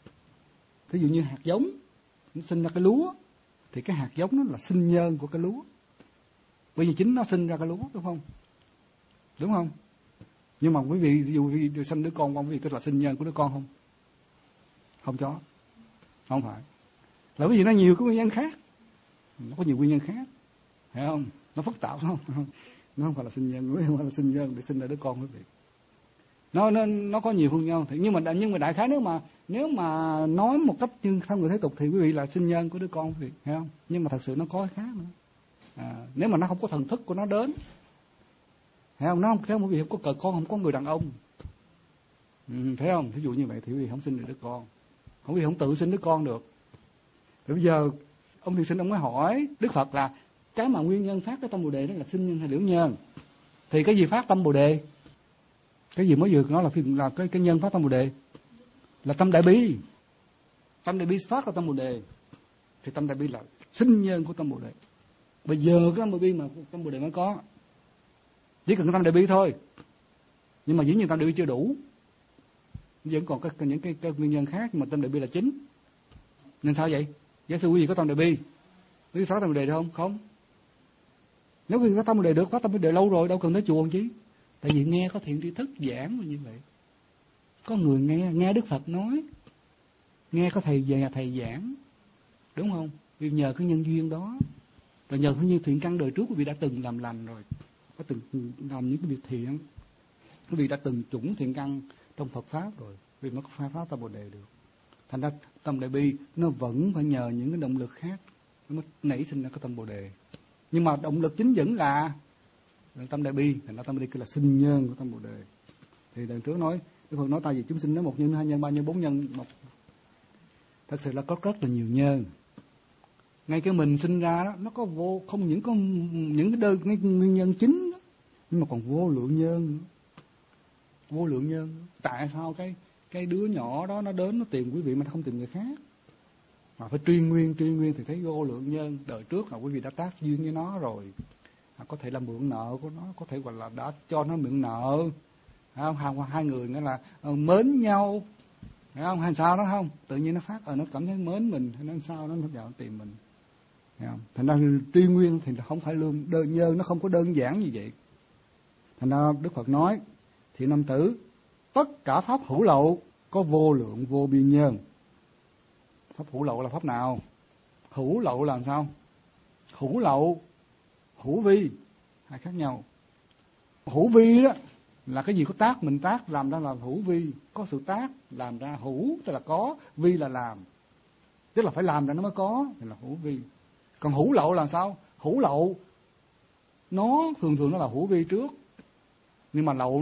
Speaker 1: dụ như hạt giống nó sinh ra cái lúa, thì cái hạt giống nó là sinh nhân của cái lúa, bởi vì chính nó sinh ra cái lúa, đúng không? Nhưng mà quý vị ví dụ sinh đứa con, quý vị tức là sinh nhân của đứa con không? Không cho, không phải. Là bởi vì nó nhiều cái nguyên nhân khác, nó có nhiều nguyên nhân khác, hiểu không? Nó phức tạp không? Nó không phải là sinh nhân, không phải là sinh nhân để sinh ra đứa con quý vị. Nó có nhiều nguyên nhân. Nhưng mà đại khái nếu mà nói một cách như theo người thế tục thì quý vị là sinh nhân của đứa con quý vị, hiểu không? Nhưng mà thật sự nó có cái khác nữa. Nếu mà nó không có thần thức của nó đến, thấy không? Nó không, thấy không? Quý vị không có cờ con, không có người đàn ông, thấy không? Ví dụ như vậy thì quý vị không sinh được đứa con, quý vị không tự sinh đứa con được. Rồi bây giờ ông thiền sinh ông mới hỏi Đức Phật là cái mà nguyên nhân phát cái tâm Bồ Đề đó là sinh nhân hay liễu nhân? Thì cái gì phát tâm Bồ Đề? Cái gì mới vừa nói là cái nhân phát tâm Bồ Đề là tâm đại bi. Tâm đại bi phát ra tâm Bồ Đề, thì tâm đại bi là sinh nhân của tâm Bồ Đề. Bây giờ cái tâm đại bi mà tâm Bồ Đề mới có, chỉ cần tâm đại bi thôi. Nhưng mà dĩ nhiên tâm đại bi chưa đủ, vẫn còn những cái nguyên nhân khác, nhưng mà tâm đại bi là chính. Nên sao vậy? Giả sử quý vị có tâm đại bi, quý vị phát tâm Bồ Đề được không? Không. Nếu quý vị phát tâm Bồ Đề được, phát tâm Bồ Đề lâu rồi, đâu cần tới chùa làm chi. Tại vì nghe có thiện tri thức giảng là như vậy. Có người nghe Đức Phật nói, nghe có thầy về thầy giảng, đúng không? Vì nhờ cái nhân duyên đó, rồi nhờ cái như thiện căn đời trước quý vị đã từng làm lành rồi, có từng làm những cái việc thiện, quý vị đã từng chủng thiện căn trong Phật pháp rồi, vì mới có phá pháp tâm Bồ Đề được. Thành ra tâm Đại Bi nó vẫn phải nhờ những cái động lực khác nó mới nảy sinh ra cái tâm Bồ Đề. Nhưng mà động lực chính dẫn là tâm Đại Bi, thành ra tâm Đại Bi là sinh nhân của tâm Bồ Đề. Thì lần trước nói, Đức Phật nói ta vì chúng sinh nó 1 nhân, 2 nhân, 3 nhân, 4 nhân, thật sự là có rất là nhiều nhân. Ngay cái mình sinh ra đó, nó có không những có những cái đơn cái nguyên nhân chính đó, nhưng mà còn vô lượng nhân. Vô lượng nhân. Tại sao cái đứa nhỏ đó nó đến nó tìm quý vị mà nó không tìm người khác? Mà phải truy nguyên thì thấy vô lượng nhân. Đời trước là quý vị đã tác duyên với nó rồi. Có thể là mượn nợ của nó, có thể gọi là đã cho nó mượn nợ. Hai người nghĩa là mến nhau, phải không? Hay sao đó không? Tự nhiên nó phát nó cảm thấy mến mình, hay nó sao nó vào tìm mình. Thành ra truy nguyên thì không phải lương đơn nhân, nó không có đơn giản như vậy. Thành ra Đức Phật nói, thiện nam tử, tất cả pháp hữu lậu có vô lượng vô biên nhân. Pháp hữu lậu là pháp nào? Hữu lậu là làm sao? Hữu lậu, hữu vi, hai khác nhau. Hữu vi đó là cái gì có tác, mình tác làm ra là hữu vi, có sự tác làm ra. Hữu tức là có, vi là làm, tức là phải làm ra nó mới có, thì là hữu vi. Còn hữu lậu là sao? Hữu lậu nó thường nó là hữu vi trước, nhưng mà lậu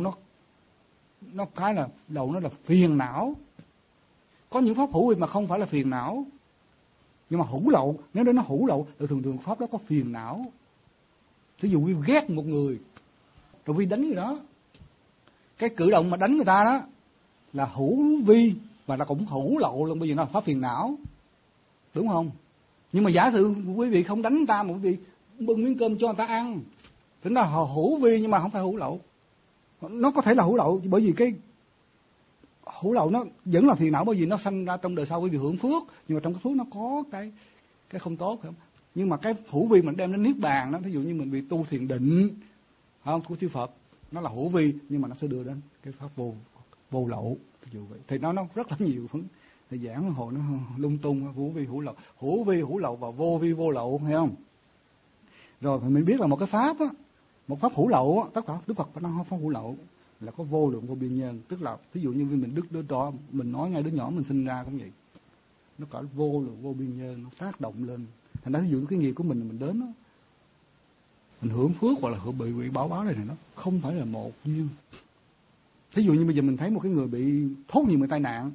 Speaker 1: nó cái là lậu nó là phiền não. Có những pháp hữu vi mà không phải là phiền não, nhưng mà hữu lậu, nếu đến nó hữu lậu thì thường pháp đó có phiền não. Ví dụ quý ghét một người rồi quý đánh người đó, cái cử động mà đánh người ta đó là hữu vi và là cũng hữu lậu luôn, bởi vì nó là pháp phiền não, đúng không? Nhưng mà giả sử quý vị không đánh người ta mà quý vị bưng miếng cơm cho người ta ăn, thì nó là hữu vi nhưng mà không phải hữu lậu. Nó có thể là hữu lậu bởi vì cái hữu lậu nó vẫn là phiền não, bởi vì nó sanh ra trong đời sau quý vị hưởng phước, nhưng mà trong cái phước nó có cái không tốt, phải không? Nhưng mà cái hữu vi mình đem đến niết bàn đó, ví dụ như mình bị tu thiền định, không, của chư Phật, nó là hữu vi nhưng mà nó sẽ đưa đến cái pháp vô lậu, ví dụ vậy. Thì nó rất là nhiều phần, thì giảng hồi nó lung tung, hữu vi hữu lậu và vô vi vô lậu, thấy không? Rồi thì mình biết là một cái pháp á, một pháp hữu lậu á, tất cả Đức Phật phải nói pháp hữu lậu là có vô lượng vô biên nhân, tức là ví dụ như mình đứa đó mình nói ngay đứa nhỏ mình sinh ra cũng vậy, nó có vô lượng vô biên nhân, nó tác động lên. Thành ra ví dụ cái nghiệp của mình đến đó, mình hưởng phước hoặc là bị báo này nó không phải là một duyên. Thí dụ như bây giờ mình thấy một cái người bị thốt nhiều người tai nạn,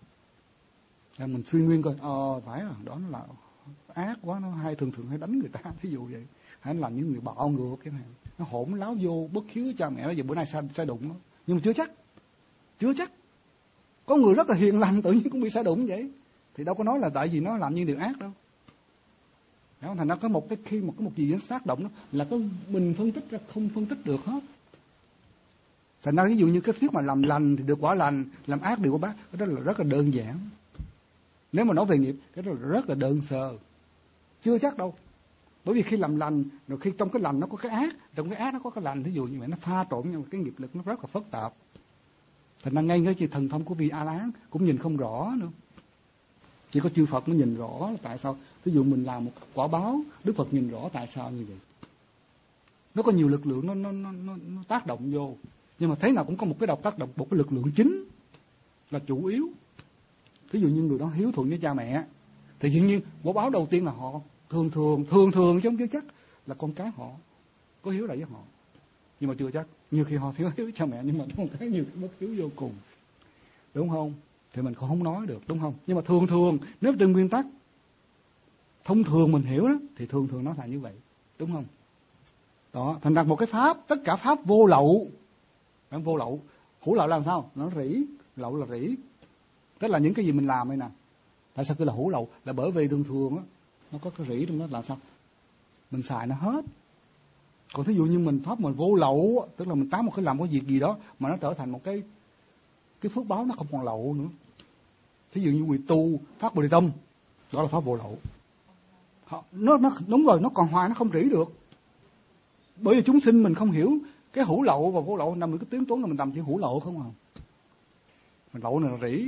Speaker 1: mình suy nguyên coi, phải là đó nó là ác quá, nó hay thường hay đánh người ta, thí dụ vậy, hay làm những người bạo ngược cái này, nó hỗn láo vô bất hiếu với cha mẹ, bây giờ bữa nay sai đụng nó, nhưng mà chưa chắc. Có người rất là hiền lành tự nhiên cũng bị sai đụng vậy, thì đâu có nói là tại vì nó làm những điều ác đâu. Thành ra có một cái khi một gì nó tác động đó là cái mình phân tích ra không phân tích được hết. Thành ra ví dụ như cái việc mà làm lành thì được quả lành, làm ác được quả ác, cái đó là rất là đơn giản. Nếu mà nói về nghiệp, cái đó là rất là đơn sơ, chưa chắc đâu. Bởi vì khi làm lành, rồi khi trong cái lành nó có cái ác, trong cái ác nó có cái lành, ví dụ như vậy nó pha trộn nhau, cái nghiệp lực nó rất là phức tạp. Thành ra ngay cái thần thông của vị A Lán cũng nhìn không rõ nữa. Chỉ có chư Phật mới nhìn rõ là tại sao. Ví dụ mình làm một quả báo, Đức Phật nhìn rõ tại sao như vậy. Nó có nhiều lực lượng nó tác động vô, nhưng mà thế nào cũng có một cái độc tác động, một cái lực lượng chính là chủ yếu. Ví dụ như người đó hiếu thuận với cha mẹ, thì hiển nhiên quả báo đầu tiên là họ thường chứ không chắc là con cái họ có hiếu lại với họ, nhưng mà chưa chắc. Nhiều khi họ thiếu hiếu với cha mẹ, nhưng mà con cái nhiều bất hiếu vô cùng, đúng không? Thì mình cũng không nói được, đúng không? Nhưng mà thường nếu trên nguyên tắc thông thường mình hiểu đó, thì thường nó là như vậy, đúng không? Đó, thành ra một cái pháp, tất cả pháp vô lậu. Vô lậu, hữu lậu làm sao? Nó rỉ, lậu là rỉ. Tức là những cái gì mình làm đây nè. Tại sao cứ là hữu lậu? Là bởi vì thường á, nó có cái rỉ trong đó là sao? Mình xài nó hết. Còn thí dụ như mình pháp mình vô lậu, tức là mình tám một cái làm cái việc gì đó mà nó trở thành một cái phước báo nó không còn lậu nữa. Thí dụ như quý tu phát Bồ Đề Tâm, đó là pháp vô lậu. Nó đúng rồi, nó còn hoài, nó không rỉ được. Bởi vì chúng sinh mình không hiểu cái hữu lậu và vô lậu, nằm cái tiếng Tuấn là mình tầm chỉ hữu lậu không à. Mình lậu này là rỉ.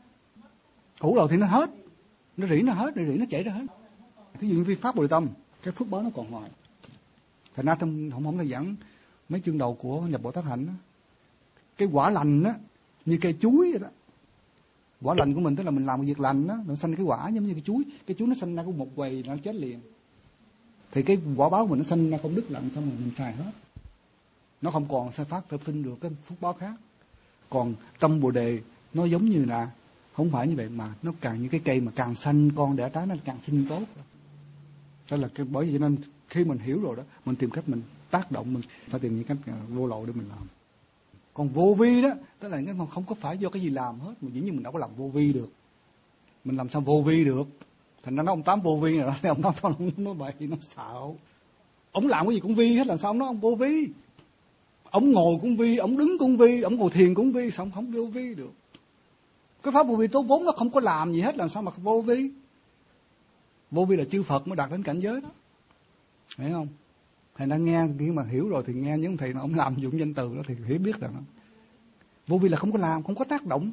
Speaker 1: Hữu lậu thì nó hết, nó rỉ nó hết, nó chảy ra hết. Thí dụ như vi pháp Bồ Đề Tâm, cái phước báo nó còn hoài. Thành ra trong không thể giảng mấy chương đầu của Nhập Bồ Tát Hạnh đó. Cái quả lành đó như cây chuối vậy đó. Quả lành của mình tức là mình làm một việc lành đó, nó sanh cái quả giống như cái chuối nó sanh ra có một quầy nó chết liền. Thì cái quả báo của mình nó sanh ra công đức lành, xong rồi mình xài hết. Nó không còn sai phát sinh được cái phước báo khác. Còn tâm Bồ Đề nó giống như là không phải như vậy, mà nó càng như cái cây mà càng xanh con đẻ trái nó càng xinh tốt. Đó là cái bởi vì nên khi mình hiểu rồi đó, mình tìm cách mình tác động, mình phải tìm những cách vô lậu để mình làm. Còn vô vi đó, tức là cái mà không có phải do cái gì làm hết, mà dĩ nhiên mình đâu có làm vô vi được. Mình làm sao vô vi được? Thành ra nó ông Tám vô vi này, ông Tám nó bậy, nó xạo. Ông làm cái gì cũng vi hết, làm sao ông nói ông vô vi? Ông ngồi cũng vi, ông đứng cũng vi, ông ngồi thiền cũng vi, sao ông không vô vi được? Cái pháp vô vi tốt vốn nó không có làm gì hết, làm sao mà vô vi? Vô vi là chư Phật mới đạt đến cảnh giới đó, hiểu không? Thầy đang nghe khi mà hiểu rồi thì nghe những thầy ông làm dụng danh từ đó thì hiểu biết rằng vô vi là không có làm, không có tác động.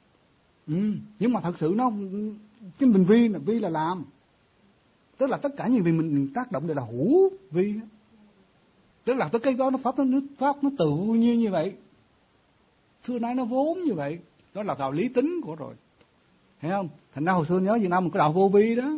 Speaker 1: Nhưng mà thật sự nó cái mình vi là làm, tức là tất cả những việc mình tác động đều là hữu vi, tức là tất cái đó nó pháp nó tự nhiên như vậy, xưa nay nó vốn như vậy, đó là đạo lý tính của rồi, hiểu không? Thành ra hồi xưa nhớ Việt Nam mình có đạo vô vi đó,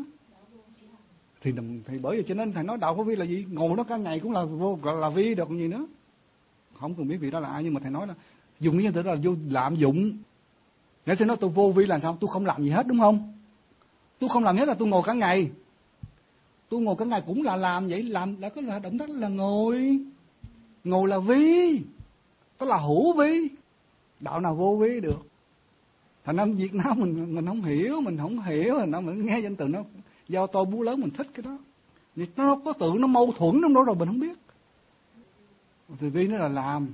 Speaker 1: thì bởi vì cho nên thầy nói đạo vô vi là gì? Ngồi nó cả ngày cũng là gọi là vi được, còn gì nữa. Không cần biết vị đó là ai, nhưng mà thầy nói là dùng cái từ đó là vô lạm dụng. Nếu sẽ nói tôi vô vi là sao? Tôi không làm gì hết, đúng không? Tôi không làm hết là tôi ngồi cả ngày. Tôi ngồi cả ngày cũng là làm vậy, làm đã có là động tác là ngồi. Ngồi là vi, đó là hữu vi. Đạo nào vô vi được? Thành ra Việt Nam mình không hiểu, mình nghe danh từ nó do tôi bú lớn mình thích cái đó. Nó có tự nó mâu thuẫn trong đó rồi mình không biết. Thì vi nó là làm.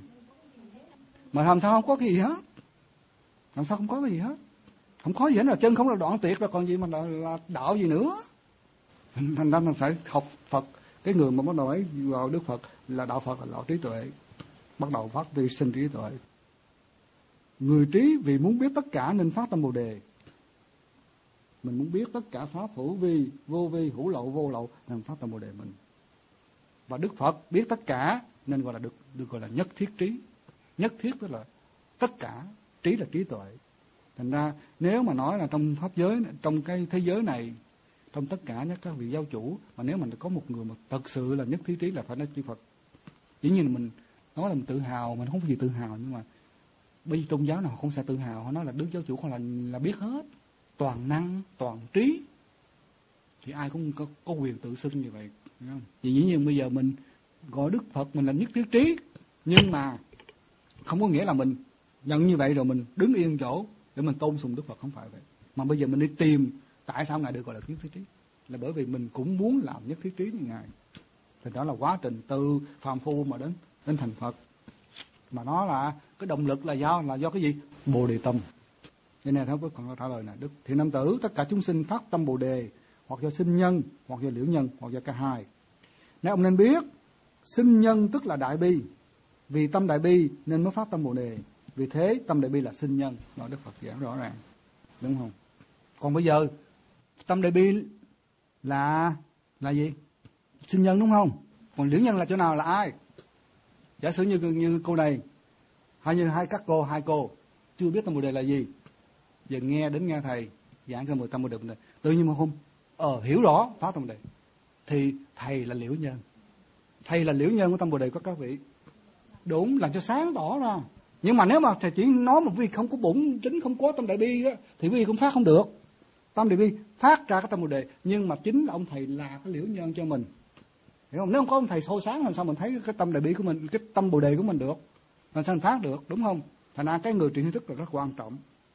Speaker 1: Mà làm sao không có cái gì hết? Làm sao không có cái gì hết? Không có gì hết là chân không là đoạn tuyệt rồi, còn gì mà là đạo gì nữa? Thành ra mình phải học Phật. Cái người mà bắt đầu ấy vào Đức Phật là đạo Phật, là đạo trí tuệ. Bắt đầu phát đi sinh trí tuệ. Người trí vì muốn biết tất cả nên phát tâm Bồ Đề. Mình muốn biết tất cả pháp hữu vi, vô vi, hữu lậu, vô lậu nên phát tâm Bồ Đề mình. Và Đức Phật biết tất cả nên gọi là được gọi là nhất thiết trí. Nhất thiết tức là tất cả, trí là trí tuệ. Thành ra nếu mà nói là trong pháp giới, trong cái thế giới này, trong tất cả các vị giáo chủ, mà nếu mình có một người mà thật sự là nhất thiết trí là phải nói chư Phật. Dĩ nhiên là mình nói là mình tự hào, mình không có gì tự hào, nhưng mà bây giờ tôn giáo nào không sẽ tự hào, họ nói là Đức Giáo Chủ không là biết hết, toàn năng, toàn trí, thì ai cũng có quyền tự xưng như vậy, hiểu không? Vì dĩ nhiên bây giờ mình gọi Đức Phật mình là nhất thiết trí, nhưng mà không có nghĩa là mình nhận như vậy rồi mình đứng yên chỗ để mình tôn sùng Đức Phật, không phải vậy. Mà bây giờ mình đi tìm tại sao Ngài được gọi là nhất thiết trí, là bởi vì mình cũng muốn làm nhất thiết trí như Ngài. Thì đó là quá trình từ phàm phu mà đến thành Phật. Mà nó là cái động lực là do cái gì? Bồ Đề tâm. Cho nên Thầy Phật trả lời là Đức Thiện Nam Tử, tất cả chúng sinh phát tâm Bồ Đề, hoặc do sinh nhân, hoặc do liễu nhân, hoặc do cả hai. Nếu ông nên biết, sinh nhân tức là đại bi, vì tâm đại bi nên mới phát tâm Bồ Đề. Vì thế tâm đại bi là sinh nhân, nói Đức Phật giảng rõ ràng, đúng không? Còn bây giờ tâm đại bi là gì? Sinh nhân, đúng không? Còn liễu nhân là chỗ nào, là ai? Giả sử như cô này, hay như hai cô chưa biết tâm Bồ Đề là gì, giờ nghe thầy giảng cái tâm Bồ Đề, tự nhiên mà không hiểu rõ phát tâm Bồ Đề, thì thầy là liễu nhân. Thầy là liễu nhân của tâm Bồ Đề của các vị, đúng, làm cho sáng tỏ ra. Nhưng mà nếu mà thầy chỉ nói một vị không có bổn chính, không có tâm đại bi á, thì quý vị cũng phát không được. Tâm đại bi phát ra cái tâm Bồ Đề, nhưng mà chính là ông thầy là cái liễu nhân cho mình, hiểu không? Nếu không có ông thầy soi sáng làm sao mình thấy cái tâm đại bi của mình, cái tâm Bồ Đề của mình được, làm sao mình phát được, đúng không? Thành ra cái người truyền tri thức là rất quan trọng.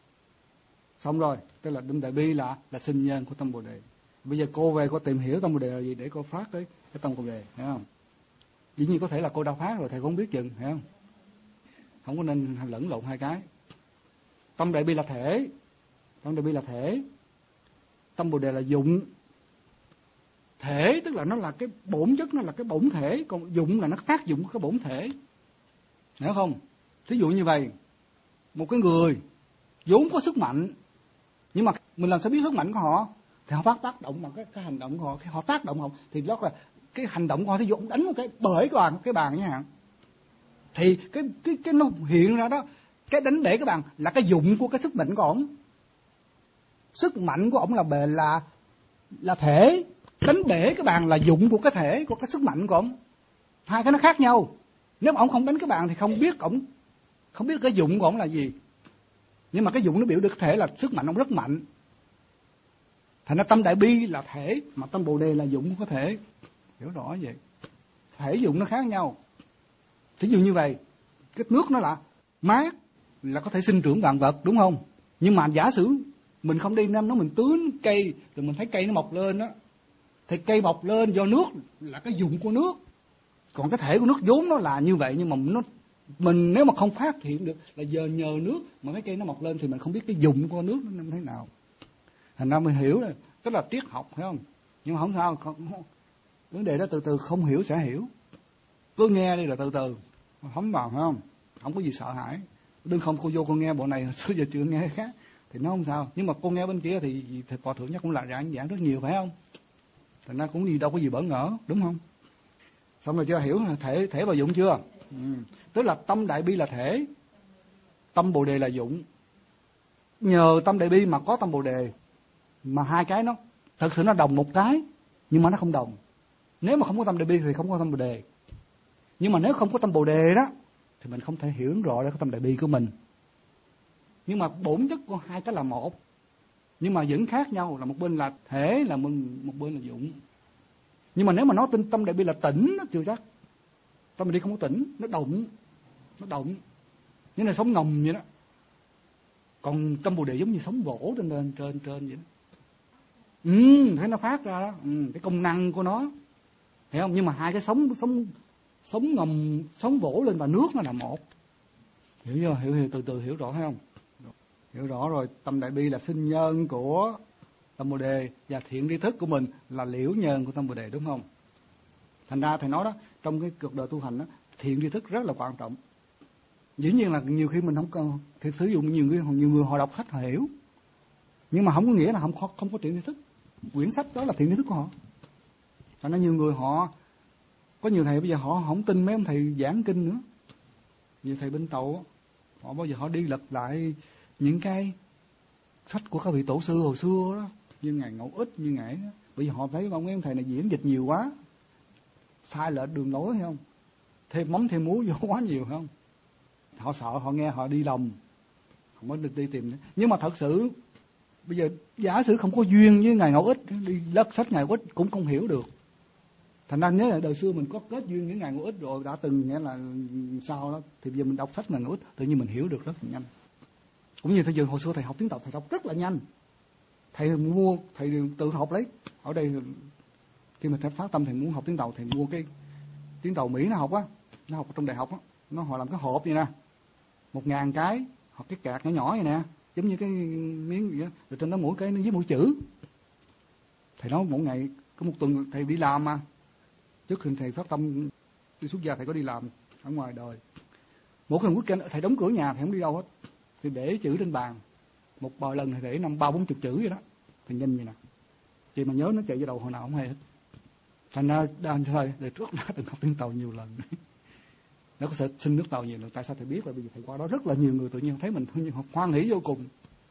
Speaker 1: Xong rồi, tức là tâm đại bi là sinh nhân của tâm Bồ Đề. Bây giờ cô về cô tìm hiểu tâm Bồ Đề là gì để cô phát cái tâm Bồ Đề, hiểu không? Dĩ nhiên có thể là cô đã phát rồi thầy không biết chừng, hiểu không? Không có nên lẫn lộn hai cái. Tâm đại bi là thể, tâm Bồ Đề là dụng. Thể tức là nó là cái bổn chất, nó là cái bổn thể, còn dụng là nó tác dụng của cái bổn thể. Hiểu không? Thí dụ như vậy, một cái người vốn có sức mạnh, nhưng mà mình làm sao biết sức mạnh của họ? Thì họ phát tác động bằng cái hành động của họ. Khi họ tác động họ thì đó là cái hành động của họ. Thí dụ đánh một cái bể cái bàn nha, thì cái nó hiện ra đó, cái đánh bể cái bàn là cái dụng của cái sức mạnh của ổng. Sức mạnh của ổng là thể, đánh bể cái bàn là dụng của cái thể, của cái sức mạnh của ổng. Hai cái nó khác nhau. Nếu mà ổng không đánh cái bàn thì không biết cái dụng của ổng là gì. Nhưng mà cái dụng nó biểu được thể là sức mạnh ổng rất mạnh. Thành ra tâm Đại Bi là thể, mà tâm Bồ Đề là dụng của thể. Hiểu rõ vậy. Thể dụng nó khác nhau. Thí dụ như vậy, cái nước nó là mát, là có thể sinh trưởng vạn vật, đúng không? Nhưng mà giả sử mình không đi năm nó mình tưới cây, rồi mình thấy cây nó mọc lên đó, thì cây mọc lên do nước là cái dụng của nước. Còn cái thể của nước vốn nó là như vậy, nhưng mà mình nếu mà không phát hiện được là nhờ nước mà cái cây nó mọc lên thì mình không biết cái dụng của nước nó như thế nào. Thành ra mình hiểu rồi, tức là triết học, phải không? Nhưng mà không sao, vấn đề đó từ từ, không hiểu sẽ hiểu. Cứ nghe đi là từ từ, thấm vào, phải không? Không có gì sợ hãi. Đừng không cô vô cô nghe bộ này, xưa giờ chưa nghe khác, thì nó không sao. Nhưng mà cô nghe bên kia thì Hòa Thượng nhất cũng là giảng rất nhiều, phải không? Thành ra cũng đâu có gì bỡ ngỡ, đúng không? Xong rồi chưa hiểu thể và dụng chưa? Tức là tâm Đại Bi là thể, tâm Bồ Đề là dụng. Nhờ tâm Đại Bi mà có tâm Bồ Đề, mà hai cái nó thật sự nó đồng một cái, nhưng mà nó không đồng. Nếu mà không có tâm Đại Bi thì không có tâm Bồ Đề. Nhưng mà nếu không có tâm Bồ Đề đó thì mình không thể hiểu rõ được cái tâm Đại Bi của mình. Nhưng mà bổn chất của hai cái là một, nhưng mà vẫn khác nhau, là một bên là thể, là một bên là dụng. Nhưng mà nếu mà nói tâm Đại Bi là tỉnh, nó chưa chắc. Tâm Đại Bi không có tỉnh, nó động, như là sóng ngầm vậy đó. Còn tâm Bồ Đề giống như sóng vỗ trên vậy đó. Thấy nó phát ra đó, cái công năng của nó, hiểu không? Nhưng mà hai cái sóng ngầm, sóng vỗ lên và nước nó là một. Hiểu chưa? Hiểu từ từ hiểu rõ, thấy không? Hiểu rõ rồi. Tâm Đại Bi là sinh nhân của tâm Bồ Đề, và thiện tri thức của mình là liễu nhân của tâm Bồ Đề, đúng không? Thành ra thầy nói đó, trong cái cuộc đời tu hành đó, thiện tri thức rất là quan trọng. Dĩ nhiên là nhiều khi mình không cần, thì sử dụng nhiều người họ đọc sách họ hiểu, nhưng mà không có nghĩa là không có thiện tri thức. Quyển sách đó là thiện tri thức của họ. Thành ra nhiều người họ có nhiều thầy bây giờ họ không tin mấy ông thầy giảng kinh nữa. Nhiều thầy bên Tàu họ bao giờ họ đi lật lại những cái sách của các vị tổ sư hồi xưa đó, như ngài Ngẫu Ích, như ngài đó. Bây giờ họ thấy mấy ông thầy này diễn dịch nhiều quá, sai lệch đường lối, thấy không? Thêm mắm thêm muối vô quá nhiều, phải không? Họ sợ, họ nghe họ đi lòng, không có được đi tìm nữa. Nhưng mà thật sự bây giờ giả sử không có duyên với ngài Ngẫu Ích, đi lật sách ngài Ngẫu Ích cũng không hiểu được. Thành ra nếu là đời xưa mình có kết duyên với ngài Ngẫu Ích rồi, đã từng nghĩa là sao đó, thì bây giờ mình đọc sách ngài Ngẫu Ích tự nhiên mình hiểu được rất là nhanh. Cũng như thời giờ hồi xưa thầy học tiếng Tàu, thầy đọc rất là nhanh. Thầy tự học lấy. Ở đây khi mà thầy phát tâm thầy muốn học tiếng Tàu, thầy mua cái tiếng Tàu Mỹ nó học á, nó học trong đại học á, họ làm cái hộp vậy nè, 1000 cái, hoặc cái card nhỏ nhỏ vậy nè, giống như cái miếng vậy đó, rồi trên đó mỗi cái nó với mỗi chữ. Thầy nói mỗi ngày có một tuần thầy đi làm mà, trước khi thầy phát tâm đi xuất gia thầy có đi làm ở ngoài đời. Mỗi lần weekend thầy đóng cửa nhà, thầy không đi đâu hết, thì để chữ trên bàn, một vài lần thầy để 30-40 chữ vậy đó, thầy nhìn vậy nè, chị mà nhớ nó chạy vô đầu hồi nào không hay hết. Thành ra đang thôi, đời trước đã từng học tiếng Tàu nhiều lần. Nó có xin nước Tàu nhiều lần, tại sao thầy biết là bây giờ thầy qua đó rất là nhiều người tự nhiên thấy mình hoan hỉ vô cùng,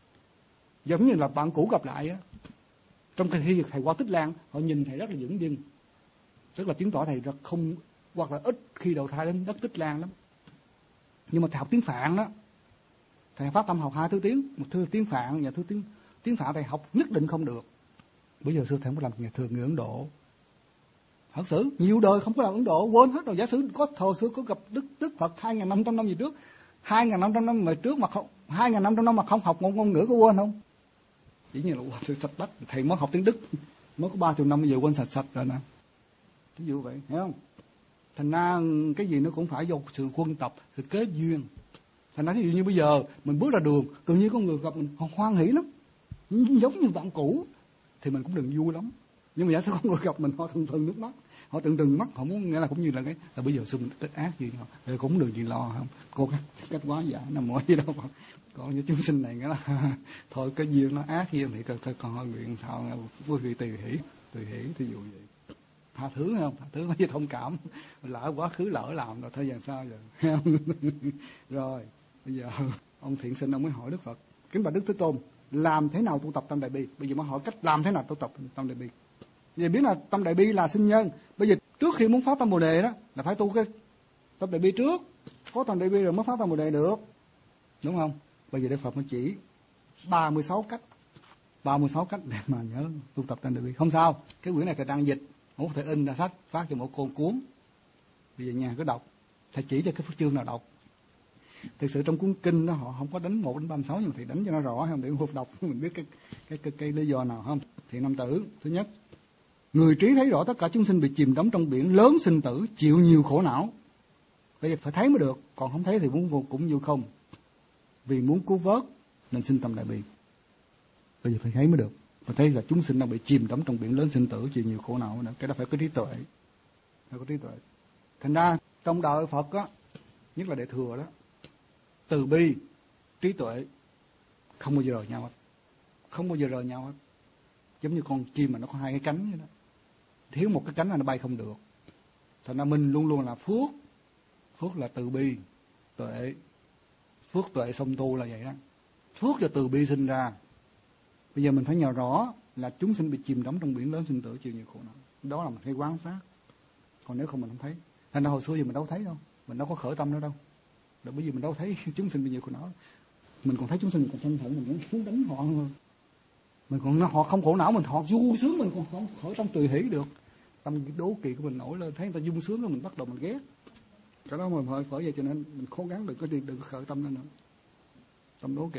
Speaker 1: giống như là bạn cũ gặp lại á. Trong khi thầy qua Tích Lan, họ nhìn thầy rất là dửng dưng, tức là chứng tỏ thầy rất không, hoặc là ít khi đầu thai đến đất Tích Lan lắm. Nhưng mà thầy học tiếng Phạn đó, thầy phát tâm học 2 thứ tiếng, một thứ tiếng Phạn và thứ tiếng Phạn thầy học nhất định không được. Bây giờ xưa thầy không có làm nghề thường người Ấn Độ. Thật sự nhiều đời không có làm Ấn Độ, quên hết rồi. Giả sử có thời xưa có gặp Đức Phật 2.500 năm gì trước, 2.500 năm về trước mà không, 2.500 năm mà không học một ngôn ngữ có quên không? Chỉ như là quên sự sạch bách. Thầy mới học tiếng Đức mới có 30 năm bây giờ quên sạch rồi nè. Ví dụ vậy, hiểu không? Thành ra cái gì nó cũng phải do sự quân tập, sự kết duyên. Thành ra ví dụ như bây giờ mình bước ra đường, tự nhiên có người gặp mình hoan hỉ lắm, giống như bạn cũ, thì mình cũng đừng vui lắm. Nhưng mà giả sử có người gặp mình, họ thường nước mắt, họ trừng mắt, họ muốn, nghĩa là cũng như là cái là bây giờ xưa mình ít ác gì họ, thì cũng đừng gì lo, không cố gắng cách quá giải nằm mọi gì đâu. Còn như chúng sinh này nghĩa là thôi cái duyên nó ác duyên thì thôi còn hơi nguyện sao quý vị tùy hỷ thí dụ vậy. Tha thứ không, tha thứ với thông cảm, lỡ quá khứ lỡ làm rồi thôi giờ sao giờ. Rồi bây giờ ông thiện sinh ông mới hỏi Đức Phật: kính bạch Đức Thế Tôn, làm thế nào tu tập tâm đại bi? Bây giờ mới hỏi cách làm thế nào tu tập tâm đại bi. Vì biết là tâm đại bi là sinh nhân. Bây giờ trước khi muốn phát tâm Bồ đề đó là phải tu cái tâm đại bi trước, có tâm đại bi rồi mới phát tâm Bồ đề được, đúng không? Bây giờ Đức Phật mới chỉ 36 cách để mà nhớ tu tập tâm đại bi. Không sao, cái quyển này thầy đang dịch, không có thể in ra sách phát cho mỗi cuốn. Bây giờ nhà cứ đọc, thầy chỉ cho cái chương nào đọc. Thực sự trong cuốn kinh đó họ không có đánh 1 đến 36, nhưng mà thầy đánh cho nó rõ không, để hụt đọc mình biết cái lý do nào không. Thì nam tử thứ nhất, người trí thấy rõ tất cả chúng sinh bị chìm đắm trong biển lớn sinh tử, chịu nhiều khổ não. Bây giờ phải thấy mới được, còn không thấy thì cũng như không. Vì muốn cứu vớt nên sinh tâm đại bi. Bây giờ phải thấy mới được, phải thấy là chúng sinh đang bị chìm đắm trong biển lớn sinh tử, chịu nhiều khổ não nữa. Cái đó phải có trí tuệ, phải có trí tuệ. Thành ra trong đời Phật á, nhất là Đại Thừa đó, từ bi, trí tuệ không bao giờ rời nhau hết, không bao giờ rời nhau hết. Giống như con chim mà nó có 2 cái cánh vậy đó, thiếu một cái cánh là nó bay không được. Thành ra mình luôn luôn là phước là từ bi, tuệ, phước tuệ song tu là vậy đó. Phước và từ bi sinh ra. Bây giờ mình phải nhớ rõ là chúng sinh bị chìm đắm trong biển lớn sinh tử, chịu nhiều khổ não. Đó là mình phải quan sát. Còn nếu không mình không thấy. Thành ra hồi xưa giờ mình đâu thấy đâu, mình đâu có khởi tâm nữa đâu. Rồi bây giờ mình đâu thấy chúng sinh bị nhiều khổ não. Mình còn thấy chúng sinh còn sân hận, mình muốn đánh họ hơn. Mình còn họ không khổ não, mình họ vui sướng, mình còn không khởi tâm tùy hỷ được. Tâm đố kỵ của mình nổi lên, thấy người ta vui sướng rồi mình bắt đầu mình ghét. Cái đó mình phải vậy, cho nên mình cố gắng đừng có khởi tâm lên nữa. Tâm đố kỵ.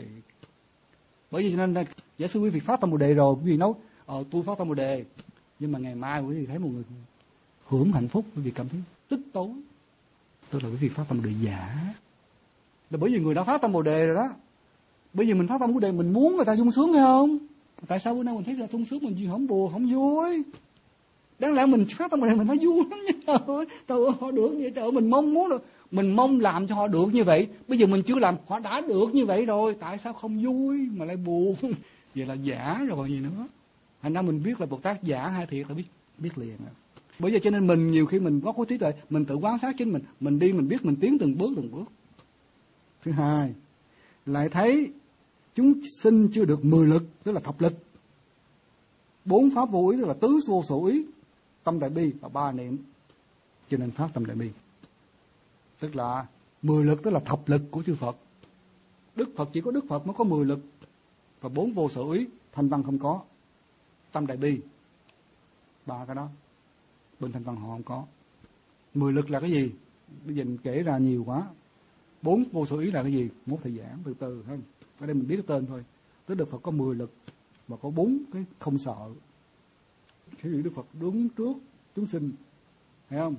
Speaker 1: Bởi vì cho nên là giả sử quý vị phát tâm Bồ đề rồi, quý vị nói tôi phát tâm Bồ đề, nhưng mà ngày mai quý vị thấy một người hưởng hạnh phúc, quý vị cảm thấy tức tối, tức là quý vị phát tâm Bồ đề giả. Là bởi vì người đã phát tâm Bồ đề rồi đó. Bởi vì mình phát tâm Bồ đề mình muốn người ta vui sướng hay không? Tại sao bữa nay mình thấy là sung sướng mình không buồn, không vui? Đáng lẽ mình phát tâm Bồ đề mình phải vui lắm nha. Trời ơi, họ được như trời, mình mong muốn được, mình mong làm cho họ được như vậy. Bây giờ mình chưa làm, họ đã được như vậy rồi, tại sao không vui mà lại buồn? Vậy là giả rồi còn gì nữa. Thành ra mình biết là Bồ Tát giả hay thiệt là biết liền. Bởi vậy cho nên mình nhiều khi mình có trí tuệ, mình tự quan sát chính mình đi mình biết mình tiến từng bước. Thứ hai, lại thấy chúng sinh chưa được 10 lực, tức là thập lực. 4 pháp vô ý, tức là tứ vô sở ý, tâm đại bi và 3 niệm. Cho nên phát tâm đại bi. Tức là 10 lực, tức là thập lực của chư Phật. Đức Phật chỉ có Đức Phật mới có 10 lực và 4 vô sở ý, thanh văn không có. Tâm đại bi 3 cái đó, bên thanh văn họ không có. 10 lực là cái gì? Bây giờ mình kể ra nhiều quá. 4 vô sở ý là cái gì? Một thời giảng từ từ thôi. Ở đây mình biết cái tên thôi. Tức Đức Phật có 10 lực và có 4 cái không sợ. Khi Đức Phật đứng trước chúng sinh, thấy không?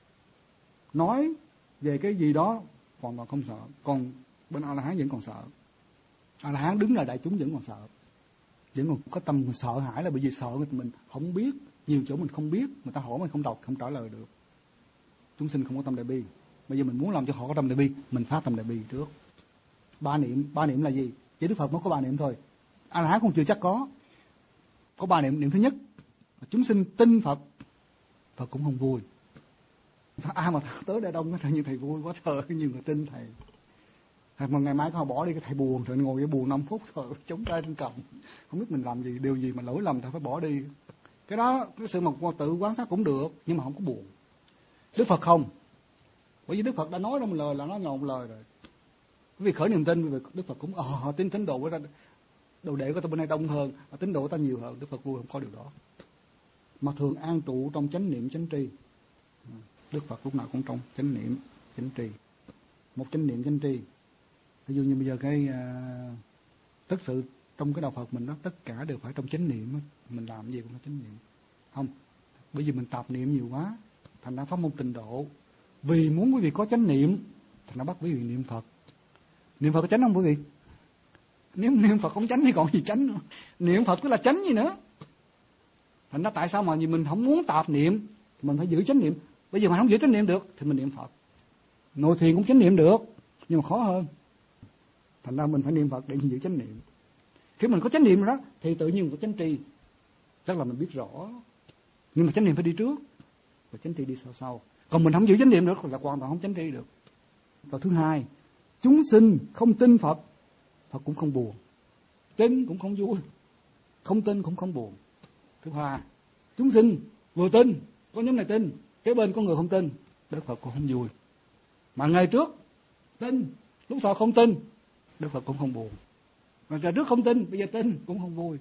Speaker 1: Nói về cái gì đó hoàn toàn không sợ. Còn bên A-la-hán vẫn còn sợ. A-la-hán đứng là đại chúng vẫn còn sợ. Vẫn còn có tâm sợ hãi, là bởi vì sợ mình không biết. Nhiều chỗ mình không biết, người ta hỏi mình không đọc, không trả lời được. Chúng sinh không có tâm đại bi. Bây giờ mình muốn làm cho họ có tâm đại bi, mình phát tâm đại bi trước. 3 niệm là gì? Chỉ Đức Phật mới có 3 niệm thôi. A-la-hán cũng chưa chắc có. Có 3 niệm. Niệm thứ nhất, chúng sinh tin Phật, Phật cũng không vui. Ai mà tới đây đông như thầy vui quá trời, nhiều người tin thầy. Mà ngày mai họ bỏ đi cái thầy buồn, rồi ngồi buồn 5 phút rồi chống tay trên cổng, không biết mình làm gì, điều gì mà lỗi lầm thầy phải bỏ đi. Cái đó, cái sự mà tự quan sát cũng được, nhưng mà không có buồn. Đức Phật không, bởi vì Đức Phật đã nói ra một lời là nó nhòn một lời rồi. Vì khởi niềm tin, vì Đức Phật cũng tín độ của ta, đồ đệ của ta bên đây đông hơn, tín độ của ta nhiều hơn. Đức Phật vui không có điều đó, mà thường an trụ trong chánh niệm chánh tri. Đức Phật lúc nào cũng trong chánh niệm chánh tri, một chánh niệm chánh tri. Ví dụ như bây giờ cái tất sự trong cái đạo Phật mình đó, tất cả đều phải trong chánh niệm. Mình làm gì cũng là chánh niệm, không? Bởi vì mình tạp niệm nhiều quá, thành ra pháp môn Tịnh Độ vì muốn quý vị có chánh niệm, thành ra bắt quý vị niệm Phật. Niệm Phật có chánh không quý vị? Nếu niệm Phật không chánh thì còn gì chánh nữa. Niệm Phật tức là chánh gì nữa. Thành ra tại sao mà mình không muốn tạp niệm, mình phải giữ chánh niệm. Bây giờ mà không giữ chánh niệm được thì mình niệm Phật. Ngồi thiền cũng chánh niệm được, nhưng mà khó hơn. Thành ra mình phải niệm Phật để giữ chánh niệm. Khi mình có chánh niệm rồi đó thì tự nhiên có chánh tri. Chắc là mình biết rõ. Nhưng mà chánh niệm phải đi trước, và chánh tri đi sau sau. Còn mình không giữ chánh niệm được là hoàn toàn không chánh tri được. Và thứ hai, chúng sinh không tin Phật, Phật cũng không buồn. Tin cũng không vui, không tin cũng không buồn. Thứ ba, chúng sinh vừa tin, có nhóm này tin, kế bên có người không tin, Đức Phật cũng không vui. Mà ngày trước tin, lúc sau không tin, Đức Phật cũng không buồn. Mà ngày trước không tin, bây giờ tin cũng không vui.